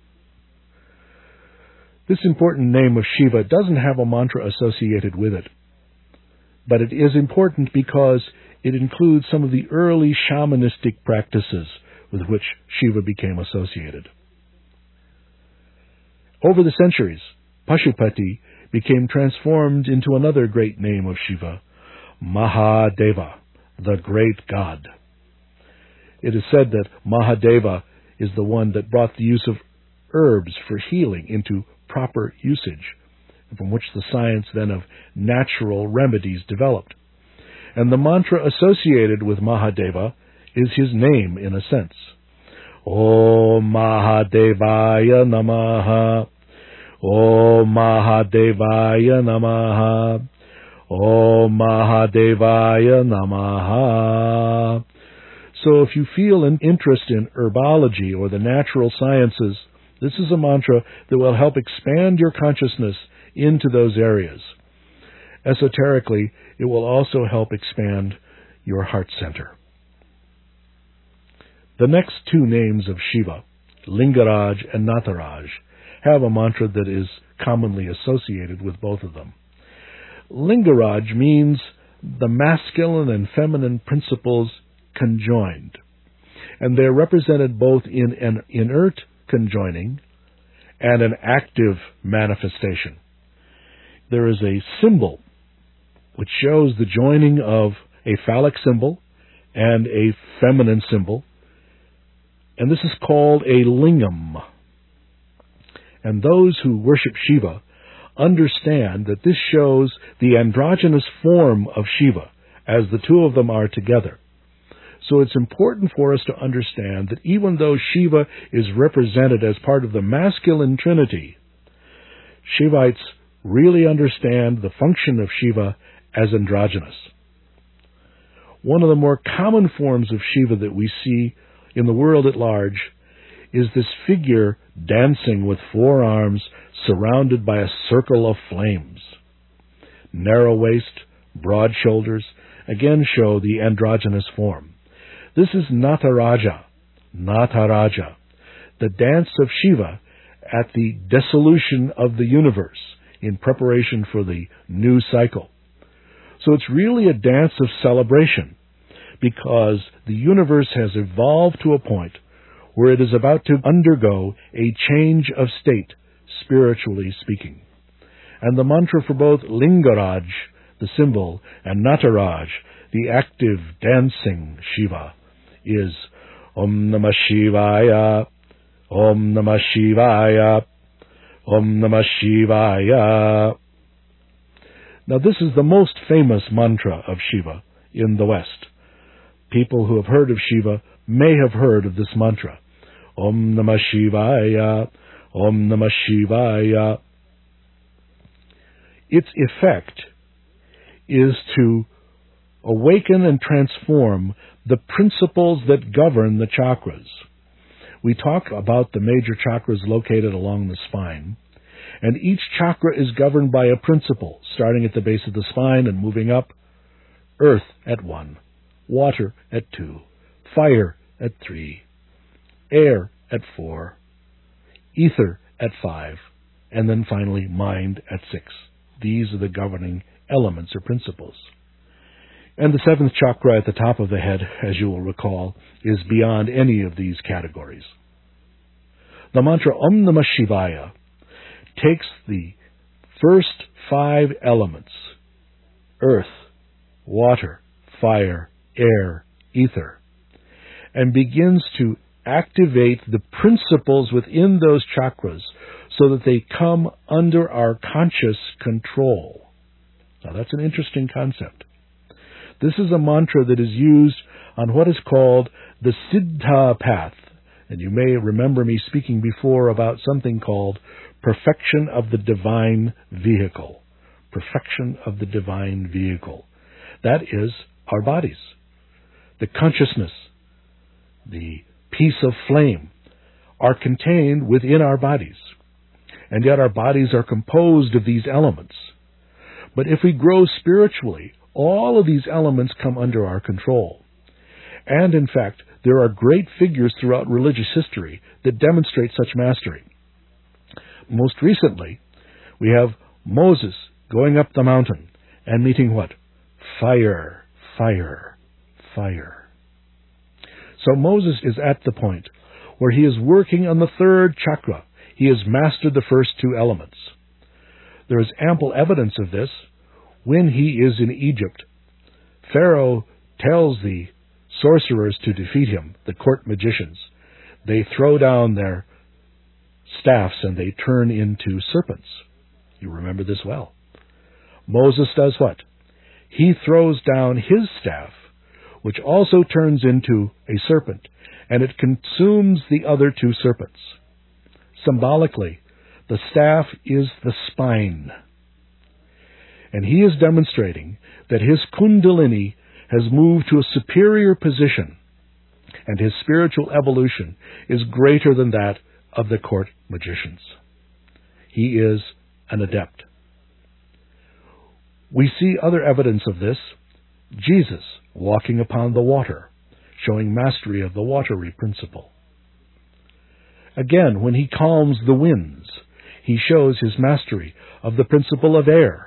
This important name of Shiva doesn't have a mantra associated with it, but it is important because it includes some of the early shamanistic practices with which Shiva became associated. Over the centuries, Pashupati became transformed into another great name of Shiva, Mahadeva, the great god. It is said that Mahadeva is the one that brought the use of herbs for healing into proper usage, from which the science then of natural remedies developed. And the mantra associated with Mahadeva is his name in a sense. Om Mahadevaya Namaha. Om Mahadevaya Namaha. Om Mahadevaya Namaha. So if you feel an interest in herbology or the natural sciences, this is a mantra that will help expand your consciousness into those areas. Esoterically, it will also help expand your heart center. The next two names of Shiva, Lingaraj and Nataraj, have a mantra that is commonly associated with both of them. Lingaraj means the masculine and feminine principles conjoined, and they're represented both in an inert conjoining and an active manifestation. There is a symbol which shows the joining of a phallic symbol and a feminine symbol, and this is called a lingam. And those who worship Shiva understand that this shows the androgynous form of Shiva as the two of them are together. So it's important for us to understand that even though Shiva is represented as part of the masculine trinity, Shivites really understand the function of Shiva as androgynous. One of the more common forms of Shiva that we see in the world at large is this figure dancing with four arms surrounded by a circle of flames. Narrow waist, broad shoulders, again show the androgynous form. This is Nataraja, Nataraja, the dance of Shiva at the dissolution of the universe in preparation for the new cycle. So it's really a dance of celebration because the universe has evolved to a point where it is about to undergo a change of state, spiritually speaking. And the mantra for both Lingaraj, the symbol, and Nataraj, the active dancing Shiva, is Om Namah Shivaya, Om Namah Shivaya, Om Namah Shivaya. Now this is the most famous mantra of Shiva in the West. People who have heard of Shiva may have heard of this mantra. Om Namah Shivaya, Om Namah Shivaya. its effect is to awaken and transform the principles that govern the chakras. We talk about the major chakras located along the spine, and each chakra is governed by a principle, starting at the base of the spine and moving up. Earth at 1, water at 2, fire at 3, air at 4, ether at 5, and then finally mind at 6. These are the governing elements or principles. And the 7th chakra at the top of the head, as you will recall, is beyond any of these categories. The mantra Om Namah Shivaya takes the first 5 elements, earth, water, fire, air, ether, and begins to activate the principles within those chakras so that they come under our conscious control. Now that's an interesting concept. This is a mantra that is used on what is called the Siddha path. And you may remember me speaking before about something called perfection of the divine vehicle. Perfection of the divine vehicle. That is our bodies. The consciousness, the piece of flame, are contained within our bodies. And yet our bodies are composed of these elements. But if we grow spiritually, all of these elements come under our control. And in fact, there are great figures throughout religious history that demonstrate such mastery. Most recently, we have Moses going up the mountain and meeting what? Fire, fire, fire. So Moses is at the point where he is working on the 3rd chakra. He has mastered the first 2 elements. There is ample evidence of this when he is in Egypt. Pharaoh tells the sorcerers to defeat him, the court magicians. They throw down their staffs and they turn into serpents. You remember this well. Moses does what? He throws down his staff, which also turns into a serpent, and it consumes the other 2 serpents. Symbolically, the staff is the spine. And he is demonstrating that his kundalini has moved to a superior position, and his spiritual evolution is greater than that of the court magicians. He is an adept. We see other evidence of this. Jesus walking upon the water, showing mastery of the watery principle. Again, when he calms the winds, he shows his mastery of the principle of air.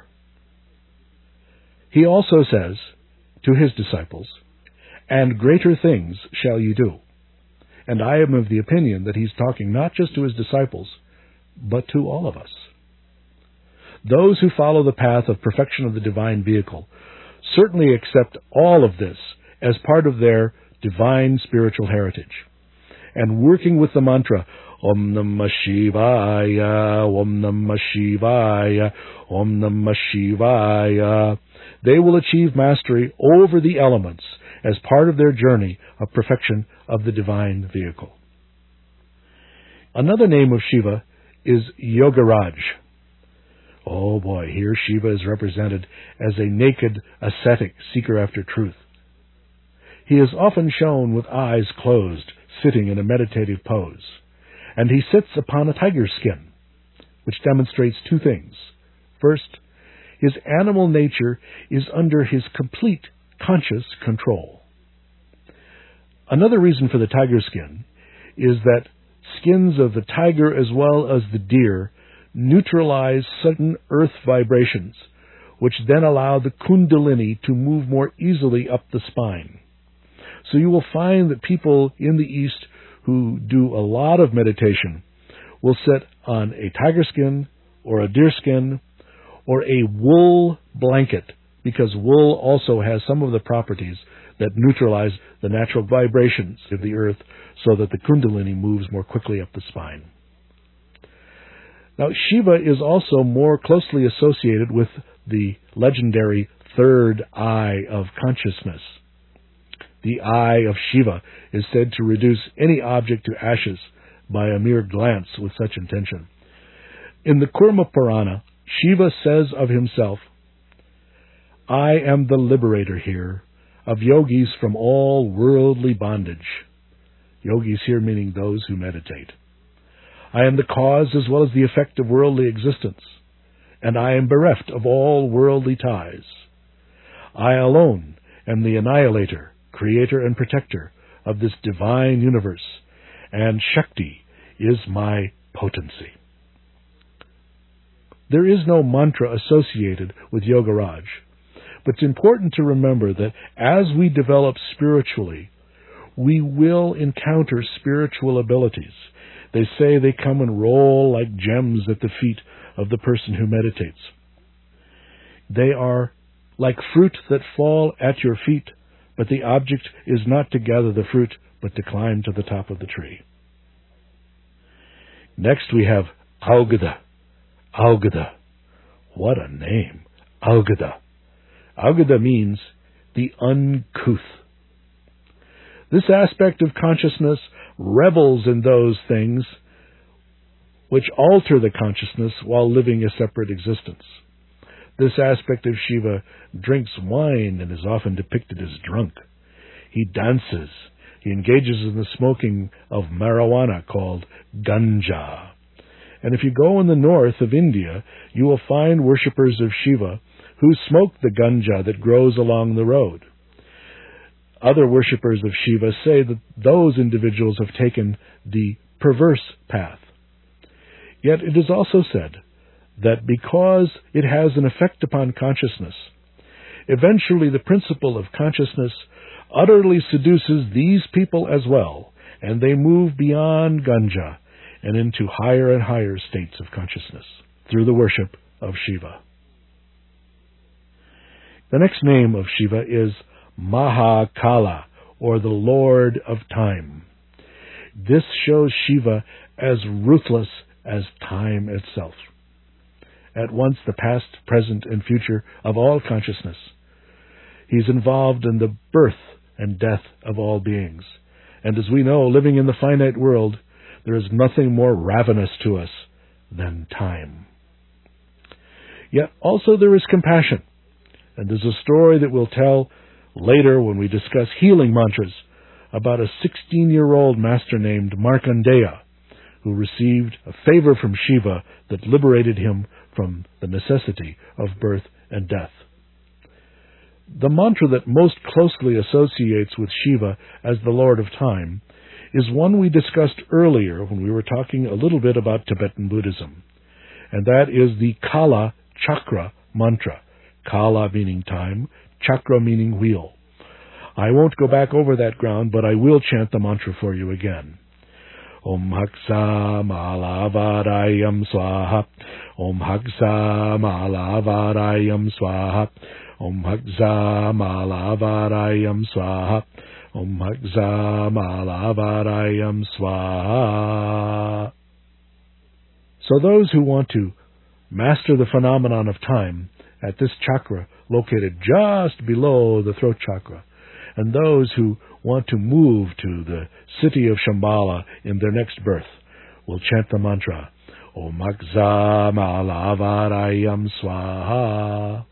He also says to his disciples, "And greater things shall you do." And I am of the opinion that he's talking not just to his disciples, but to all of us. Those who follow the path of perfection of the divine vehicle certainly accept all of this as part of their divine spiritual heritage. And working with the mantra, Om Namah Shivaya, Om Namah Shivaya, Om Namah Shivaya, they will achieve mastery over the elements as part of their journey of perfection of the divine vehicle. Another name of Shiva is Yogaraj. Oh boy, here Shiva is represented as a naked ascetic seeker after truth. He is often shown with eyes closed, sitting in a meditative pose. And he sits upon a tiger skin, which demonstrates 2 things. First, his animal nature is under his complete conscious control. Another reason for the tiger skin is that skins of the tiger as well as the deer neutralize sudden earth vibrations, which then allow the kundalini to move more easily up the spine. So you will find that people in the East who do a lot of meditation will sit on a tiger skin or a deer skin or a wool blanket, because wool also has some of the properties that neutralize the natural vibrations of the earth so that the kundalini moves more quickly up the spine. Now, Shiva is also more closely associated with the legendary 3rd eye of consciousness. The eye of Shiva is said to reduce any object to ashes by a mere glance with such intention. In the Kurma Purana, Shiva says of himself, "I am the liberator here of yogis from all worldly bondage." Yogis here meaning those who meditate. "I am the cause as well as the effect of worldly existence, and I am bereft of all worldly ties. I alone am the annihilator, creator, and protector of this divine universe, and Shakti is my potency." There is no mantra associated with Yogaraj, but it's important to remember that as we develop spiritually, we will encounter spiritual abilities. They say they come and roll like gems at the feet of the person who meditates. They are like fruit that fall at your feet, but the object is not to gather the fruit, but to climb to the top of the tree. Next we have Augada. Augada. What a name. Augada. Augada means the uncouth. This aspect of consciousness revels in those things which alter the consciousness while living a separate existence. This aspect of Shiva drinks wine and is often depicted as drunk. He dances. He engages in the smoking of marijuana called ganja. And if you go in the north of India, you will find worshippers of Shiva who smoke the ganja that grows along the road. Other worshippers of Shiva say that those individuals have taken the perverse path. Yet it is also said that because it has an effect upon consciousness, eventually the principle of consciousness utterly seduces these people as well, and they move beyond ganja and into higher and higher states of consciousness through the worship of Shiva. The next name of Shiva is Mahakala, or the Lord of Time. This shows Shiva as ruthless as time itself, at once the past, present, and future of all consciousness. He's involved in the birth and death of all beings. And as we know, living in the finite world, there is nothing more ravenous to us than time. Yet also there is compassion. And there's a story that we'll tell later when we discuss healing mantras about a 16-year-old master named Markandeya, who received a favor from Shiva that liberated him from the necessity of birth and death. The mantra that most closely associates with Shiva as the Lord of Time is one we discussed earlier when we were talking a little bit about Tibetan Buddhism, and that is the Kala Chakra mantra. Kala meaning time, Chakra meaning wheel. I won't go back over that ground, but I will chant the mantra for you again. Om Haksa Malavarayam Swaha. Om Haksa Malavarayam Swaha. Om Haksa Malavarayam Swaha. Om Haksa Malavarayam Swaha. So those who want to master the phenomenon of time at this chakra located just below the throat chakra, and those who want to move to the city of Shambhala in their next birth will chant the mantra, Om Haksa Malavarayam Swaha.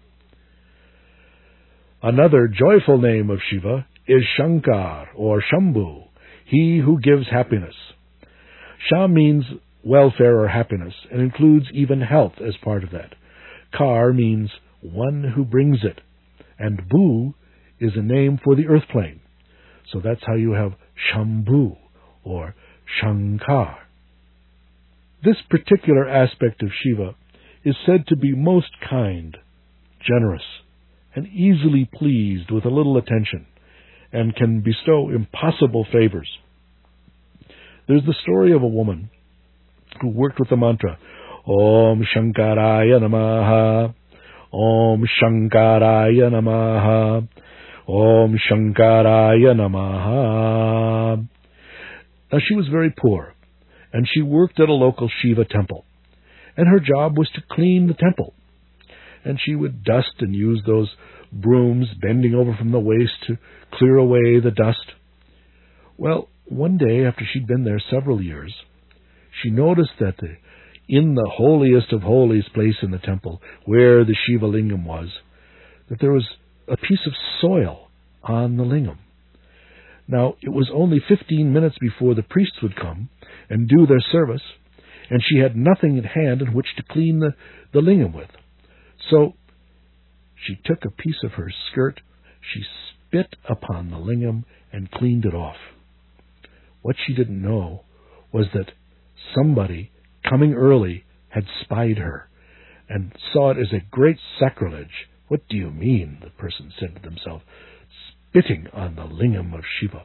Another joyful name of Shiva is Shankar, or Shambhu, he who gives happiness. Sha means welfare or happiness, and includes even health as part of that. Kar means one who brings it, and Bhu is a name for the earth plane. So that's how you have Shambhu, or Shankar. This particular aspect of Shiva is said to be most kind, generous, and easily pleased with a little attention, and can bestow impossible favors. There's the story of a woman who worked with the mantra, Om Shankaraya Namaha, Om Shankaraya Namaha, Om Shankaraya Namaha. Now she was very poor, and she worked at a local Shiva temple, and her job was to clean the temple. And she would dust and use those brooms bending over from the waist to clear away the dust. Well, one day after she'd been there several years, she noticed that the in the holiest of holies place in the temple, where the Shiva Lingam was, that there was a piece of soil on the lingam. Now, it was only 15 minutes before the priests would come and do their service, and she had nothing at hand in which to clean the lingam with. So she took a piece of her skirt, she spit upon the lingam, and cleaned it off. What she didn't know was that somebody coming early had spied her and saw it as a great sacrilege. "What do you mean?" the person said to themselves, "spitting on the lingam of Shiva."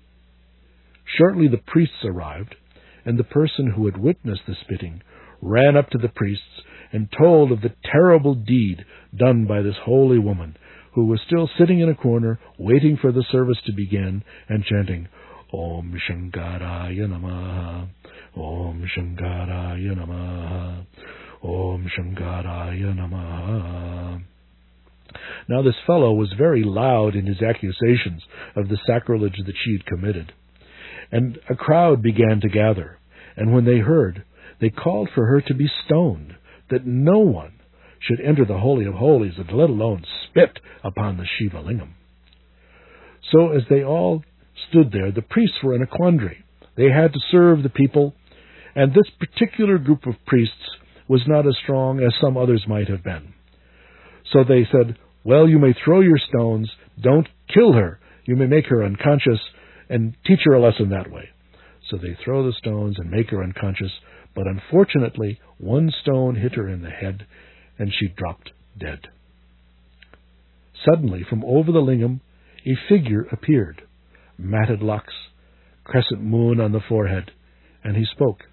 Shortly the priests arrived, and the person who had witnessed the spitting ran up to the priests and told of the terrible deed done by this holy woman, who was still sitting in a corner waiting for the service to begin and chanting, "Om Shankaraya Namaha, Om Shankaraya Namaha, Om Shankaraya Namaha." Now this fellow was very loud in his accusations of the sacrilege that she had committed, and a crowd began to gather, and when they heard, they called for her to be stoned, that no one should enter the Holy of Holies, and let alone spit upon the Shiva Lingam. So as they all stood there, the priests were in a quandary. They had to serve the people, and this particular group of priests was not as strong as some others might have been. So they said, "Well, you may throw your stones, don't kill her. You may make her unconscious and teach her a lesson that way." So they throw the stones and make her unconscious, but unfortunately one stone hit her in the head, and she dropped dead. Suddenly, from over the lingam, a figure appeared, matted locks, crescent moon on the forehead, and he spoke.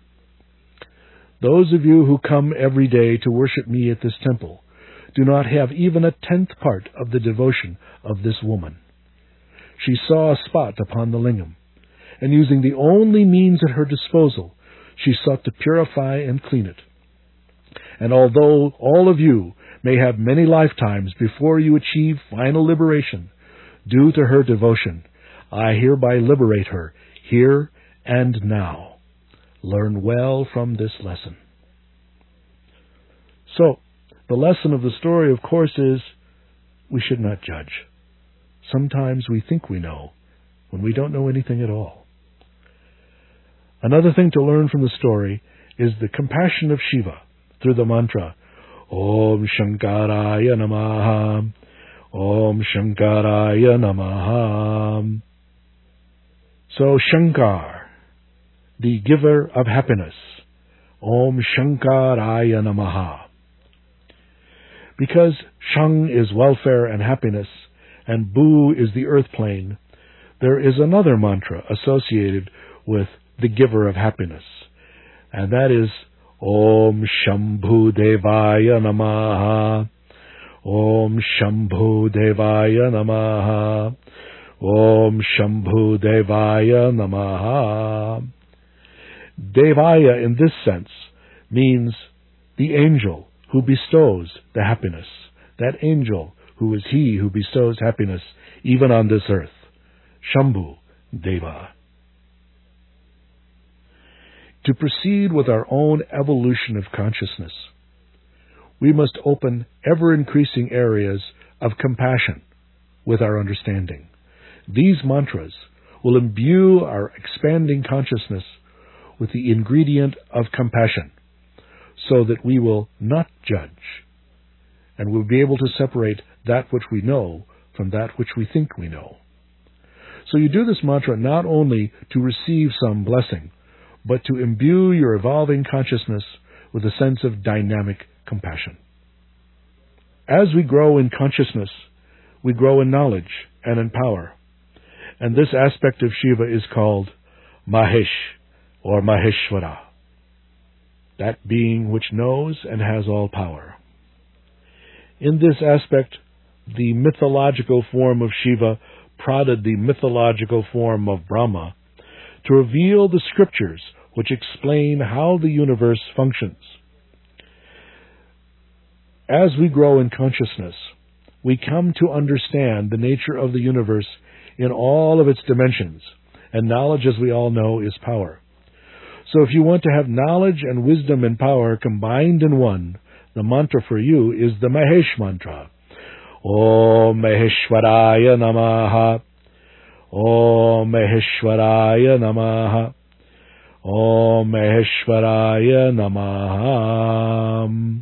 "Those of you who come every day to worship me at this temple do not have even a 10th part of the devotion of this woman. She saw a spot upon the lingam, and using the only means at her disposal, she sought to purify and clean it. And although all of you may have many lifetimes before you achieve final liberation, due to her devotion, I hereby liberate her here and now. Learn well from this lesson." So, the lesson of the story, of course, is we should not judge. Sometimes we think we know when we don't know anything at all. Another thing to learn from the story is the compassion of Shiva through the mantra, Om Shankaraya Namaha, Om Shankaraya Namaha. So Shankar, the giver of happiness, Om Shankaraya Namaha. Because Shang is welfare and happiness, and Bu is the earth plane, there is another mantra associated with the giver of happiness, and that is Om Shambhu Devaya Namaha, Om Shambhu Devaya Namaha, Om Shambhu Devaya Namaha. Devaya in this sense means the angel who bestows the happiness, that angel who is he who bestows happiness even on this earth. Shambhu Deva. To proceed with our own evolution of consciousness, we must open ever-increasing areas of compassion with our understanding. These mantras will imbue our expanding consciousness with the ingredient of compassion, so that we will not judge, and will be able to separate that which we know from that which we think we know. So you do this mantra not only to receive some blessing, but to imbue your evolving consciousness with a sense of dynamic compassion. As we grow in consciousness, we grow in knowledge and in power. And this aspect of Shiva is called Mahesh, or Maheshwara, that being which knows and has all power. In this aspect, the mythological form of Shiva prodded the mythological form of Brahma to reveal the scriptures which explain how the universe functions. As we grow in consciousness, we come to understand the nature of the universe in all of its dimensions, and knowledge, as we all know, is power. So if you want to have knowledge and wisdom and power combined in one, the mantra for you is the Mahesh mantra. Om Maheshwaraya Namaha. Om Maheshwaraya Namaha. Om Maheshwaraya Namaha.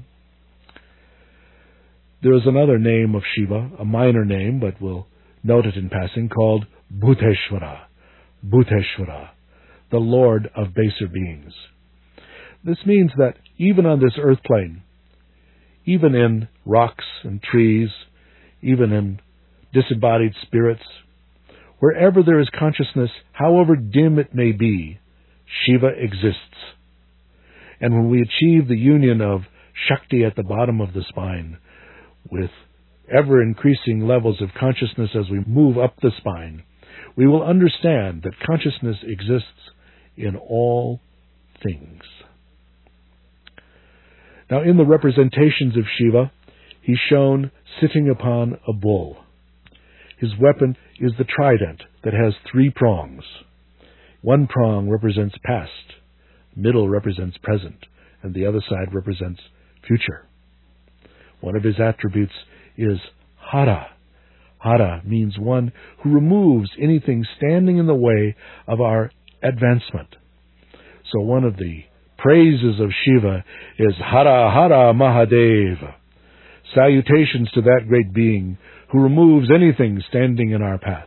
There is another name of Shiva, a minor name, but we'll note it in passing, called Bhuteshwara. Bhuteshwara, the Lord of baser beings. This means that even on this earth plane, even in rocks and trees, even in disembodied spirits, wherever there is consciousness, however dim it may be, Shiva exists. And when we achieve the union of Shakti at the bottom of the spine with ever-increasing levels of consciousness as we move up the spine, we will understand that consciousness exists in all things. Now, in the representations of Shiva, he's shown sitting upon a bull. His weapon is the trident that has 3 prongs. One prong represents past, middle represents present, and the other side represents future. One of his attributes is Hara. Hara means one who removes anything standing in the way of our advancement. So one of the praises of Shiva is Hara Hara Mahadeva. Salutations to that great being who removes anything standing in our path.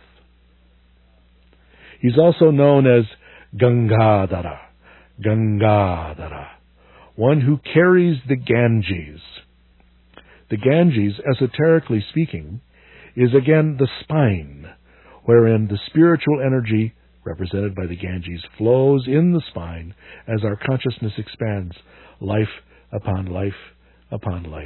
He's also known as Gangadhara. Gangadhara. One who carries the Ganges. The Ganges, esoterically speaking, is again the spine, wherein the spiritual energy, represented by the Ganges, flows in the spine as our consciousness expands, life upon life upon life.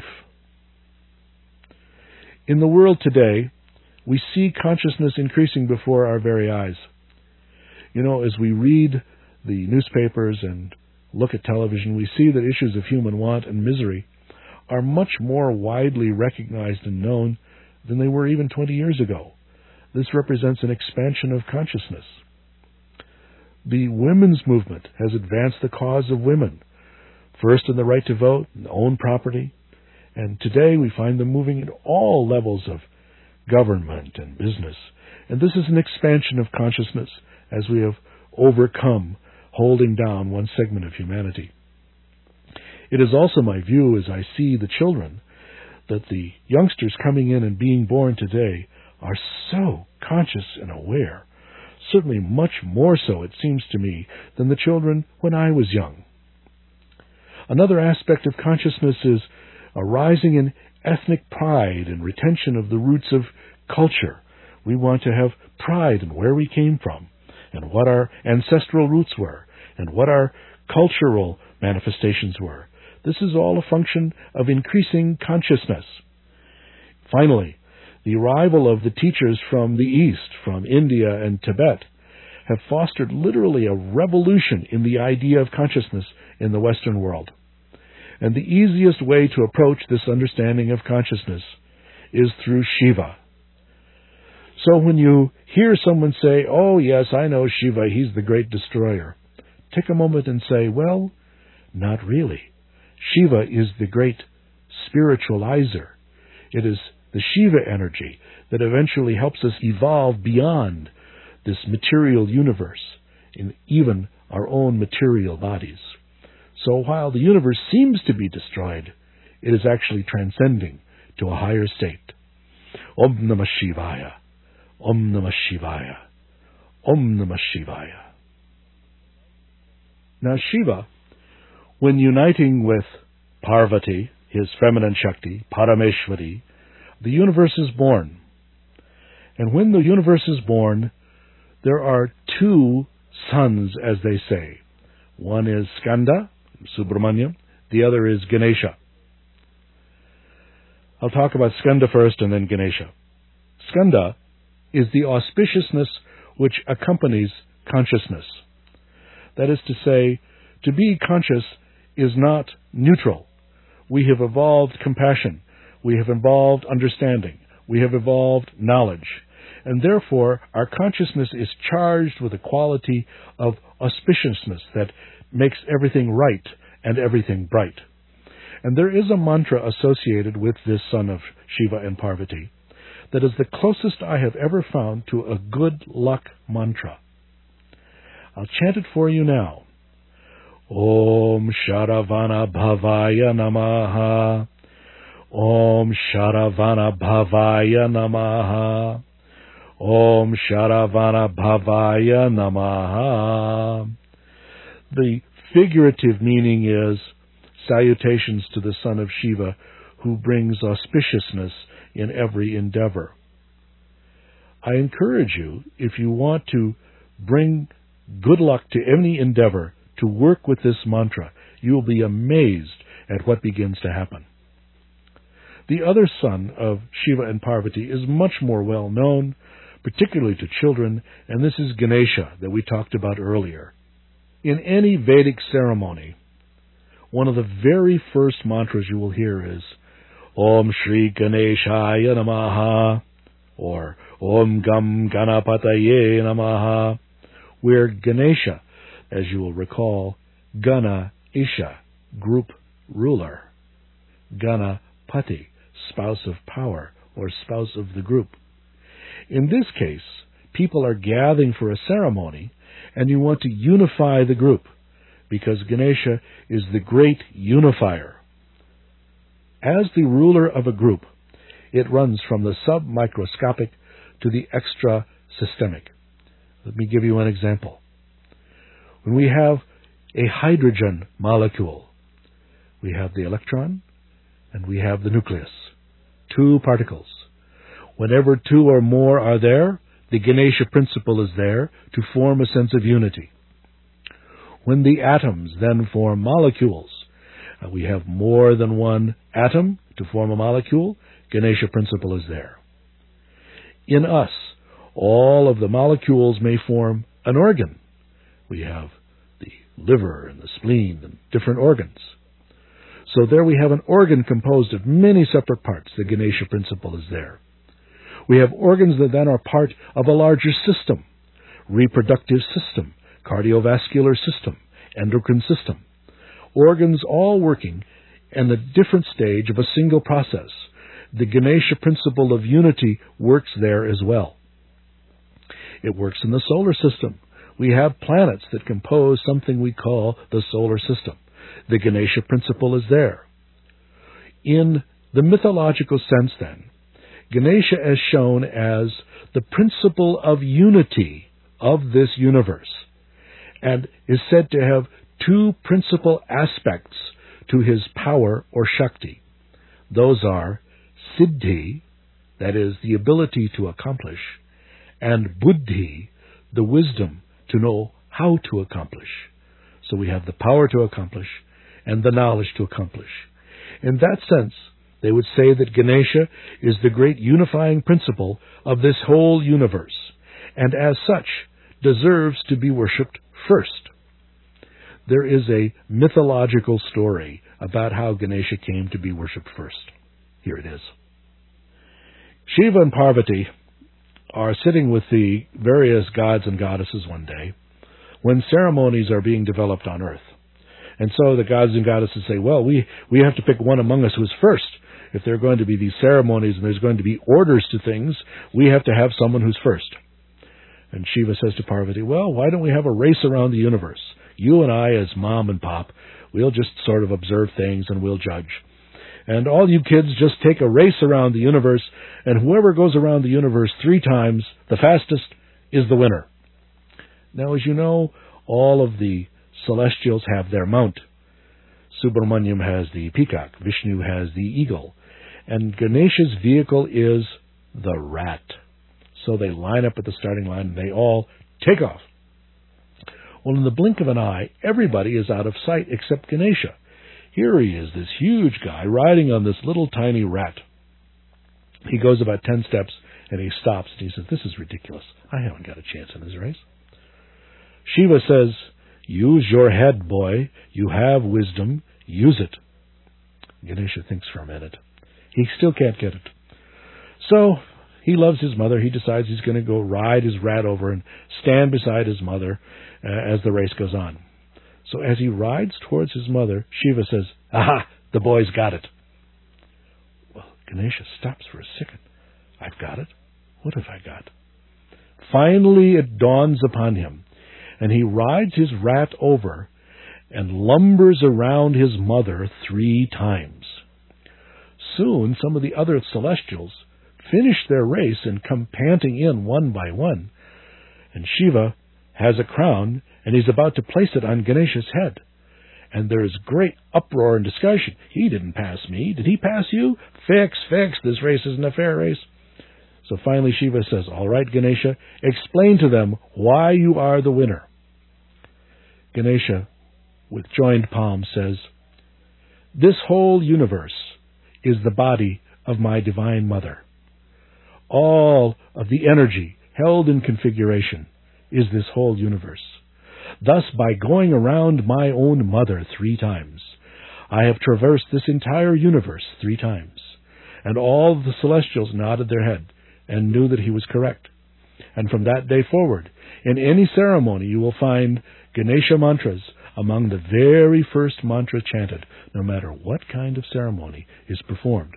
In the world today, we see consciousness increasing before our very eyes. You know, as we read the newspapers and look at television, we see that issues of human want and misery are much more widely recognized and known than they were even 20 years ago. This represents an expansion of consciousness. The women's movement has advanced the cause of women, first in the right to vote, and own property, and today we find them moving at all levels of government and business. And this is an expansion of consciousness as we have overcome holding down one segment of humanity. It is also my view, as I see the children, that the youngsters coming in and being born today are so conscious and aware, certainly much more so, it seems to me, than the children when I was young. Another aspect of consciousness is a rising in ethnic pride and retention of the roots of culture. We want to have pride in where we came from and what our ancestral roots were and what our cultural manifestations were. This is all a function of increasing consciousness. Finally, the arrival of the teachers from the East, from India and Tibet, have fostered literally a revolution in the idea of consciousness in the Western world. And the easiest way to approach this understanding of consciousness is through Shiva. So when you hear someone say, "Oh yes, I know Shiva, he's the great destroyer," take a moment and say, well, not really. Shiva is the great spiritualizer. It is the Shiva energy that eventually helps us evolve beyond this material universe in even our own material bodies. So while the universe seems to be destroyed, it is actually transcending to a higher state. Om Namah Shivaya. Om Namah Shivaya. Om Namah Shivaya. Now Shiva, when uniting with Parvati, his feminine Shakti, Parameshwari, the universe is born. And when the universe is born, there are 2 sons, as they say. One is Skanda, Subramanyam, the other is Ganesha. I'll talk about Skanda first and then Ganesha. Skanda is the auspiciousness which accompanies consciousness. That is to say, to be conscious is not neutral. We have evolved compassion. We have evolved understanding. We have evolved knowledge. And therefore, our consciousness is charged with a quality of auspiciousness that makes everything right and everything bright. And there is a mantra associated with this son of Shiva and Parvati that is the closest I have ever found to a good luck mantra. I'll chant it for you now. Om Sharavana Bhavaya Namaha. Om Sharavana Bhavaya Namaha. Om Sharavana Bhavaya Namaha. The figurative meaning is salutations to the son of Shiva who brings auspiciousness in every endeavor. I encourage you, if you want to bring good luck to any endeavor, to work with this mantra. You will be amazed at what begins to happen. The other son of Shiva and Parvati is much more well known, particularly to children, and this is Ganesha that we talked about earlier. In any Vedic ceremony, one of the very first mantras you will hear is Om Shri Ganeshaya Namaha, or Om Gam Ganapataye Namaha, where Ganesha, as you will recall, Gana Isha, group ruler, Gana Pati, spouse of power or spouse of the group. In this case, people are gathering for a ceremony and you want to unify the group because Ganesha is the great unifier. As the ruler of a group, it runs from the submicroscopic to the extra-systemic. Let me give you an example. When we have a hydrogen molecule, we have the electron and we have the nucleus, two particles. Whenever two or more are there, the Ganesha principle is there to form a sense of unity. When the atoms then form molecules, we have more than one atom to form a molecule, Ganesha principle is there. In us, all of the molecules may form an organ. We have the liver and the spleen and different organs. So there we have an organ composed of many separate parts. The Ganesha principle is there. We have organs that then are part of a larger system, reproductive system, cardiovascular system, endocrine system. Organs all working in the different stage of a single process. The Ganesha principle of unity works there as well. It works in the solar system. We have planets that compose something we call the solar system. The Ganesha principle is there. In the mythological sense, then, Ganesha is shown as the principle of unity of this universe and is said to have two principal aspects to his power or Shakti. Those are Siddhi, that is, the ability to accomplish, and Buddhi, the wisdom to know how to accomplish. So we have the power to accomplish and the knowledge to accomplish. In that sense, they would say that Ganesha is the great unifying principle of this whole universe, and as such, deserves to be worshipped first. There is a mythological story about how Ganesha came to be worshipped first. Here it is. Shiva and Parvati are sitting with the various gods and goddesses one day when ceremonies are being developed on earth. And so the gods and goddesses say, well, we have to pick one among us who's first. If there are going to be these ceremonies and there's going to be orders to things, we have to have someone who's first. And Shiva says to Parvati, well, why don't we have a race around the universe? You and I as mom and pop, we'll just sort of observe things and we'll judge. And all you kids just take a race around the universe, and whoever goes around the universe 3 times, the fastest, is the winner. Now, as you know, all of the celestials have their mount. Subramanyam has the peacock, Vishnu has the eagle, and Ganesha's vehicle is the rat. So they line up at the starting line and they all take off. Well, in the blink of an eye, everybody is out of sight except Ganesha. Here he is, this huge guy, riding on this little tiny rat. He goes about 10 steps and he stops and he says, this is ridiculous. I haven't got a chance in this race. Shiva says, use your head, boy. You have wisdom. Use it. Ganesha thinks for a minute. He still can't get it. So he loves his mother. He decides he's going to go ride his rat over and stand beside his mother as the race goes on. So as he rides towards his mother, Shiva says, "Aha, the boy's got it." Well, Ganesha stops for a second. I've got it? What have I got? Finally it dawns upon him, and he rides his rat over and lumbers around his mother 3 times. Soon some of the other celestials finish their race and come panting in one by one, and Shiva has a crown, and he's about to place it on Ganesha's head. And there is great uproar and discussion. He didn't pass me. Did he pass you? Fix. This race isn't a fair race. So finally Shiva says, "All right, Ganesha, explain to them why you are the winner." Ganesha, with joined palms, says, "This whole universe is the body of my Divine Mother. All of the energy held in configuration is this whole universe. Thus, by going around my own mother 3 times, I have traversed this entire universe 3 times. And all the celestials nodded their head and knew that he was correct. And from that day forward, in any ceremony you will find Ganesha mantras among the very first mantra chanted, no matter what kind of ceremony is performed.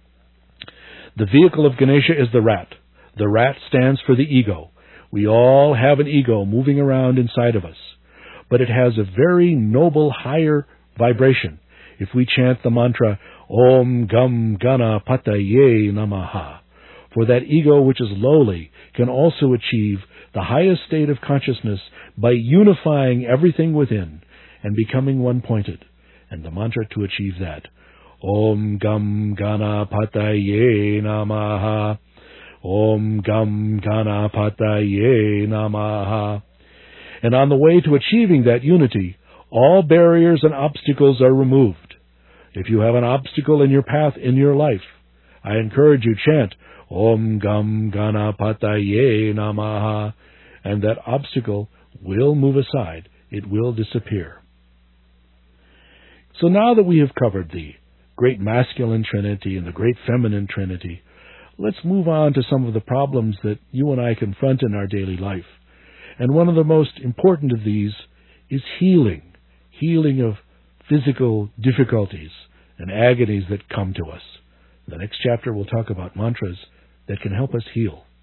The vehicle of Ganesha is the rat. The rat stands for the ego. We all have an ego moving around inside of us, but it has a very noble higher vibration if we chant the mantra Om Gam Gana Pataye Namaha. For that ego which is lowly can also achieve the highest state of consciousness by unifying everything within and becoming one-pointed. And the mantra to achieve that, Om Gam Gana Pataye Namaha. Om Gam Gana Pataye Namaha. And on the way to achieving that unity, all barriers and obstacles are removed. If you have an obstacle in your path in your life, I encourage you chant Om Gam Gana Pataye Namaha, and that obstacle will move aside. It will disappear. So now that we have covered the great masculine trinity and the great feminine trinity, let's move on to some of the problems that you and I confront in our daily life. And one of the most important of these is healing of physical difficulties and agonies that come to us. In the next chapter, we'll talk about mantras that can help us heal.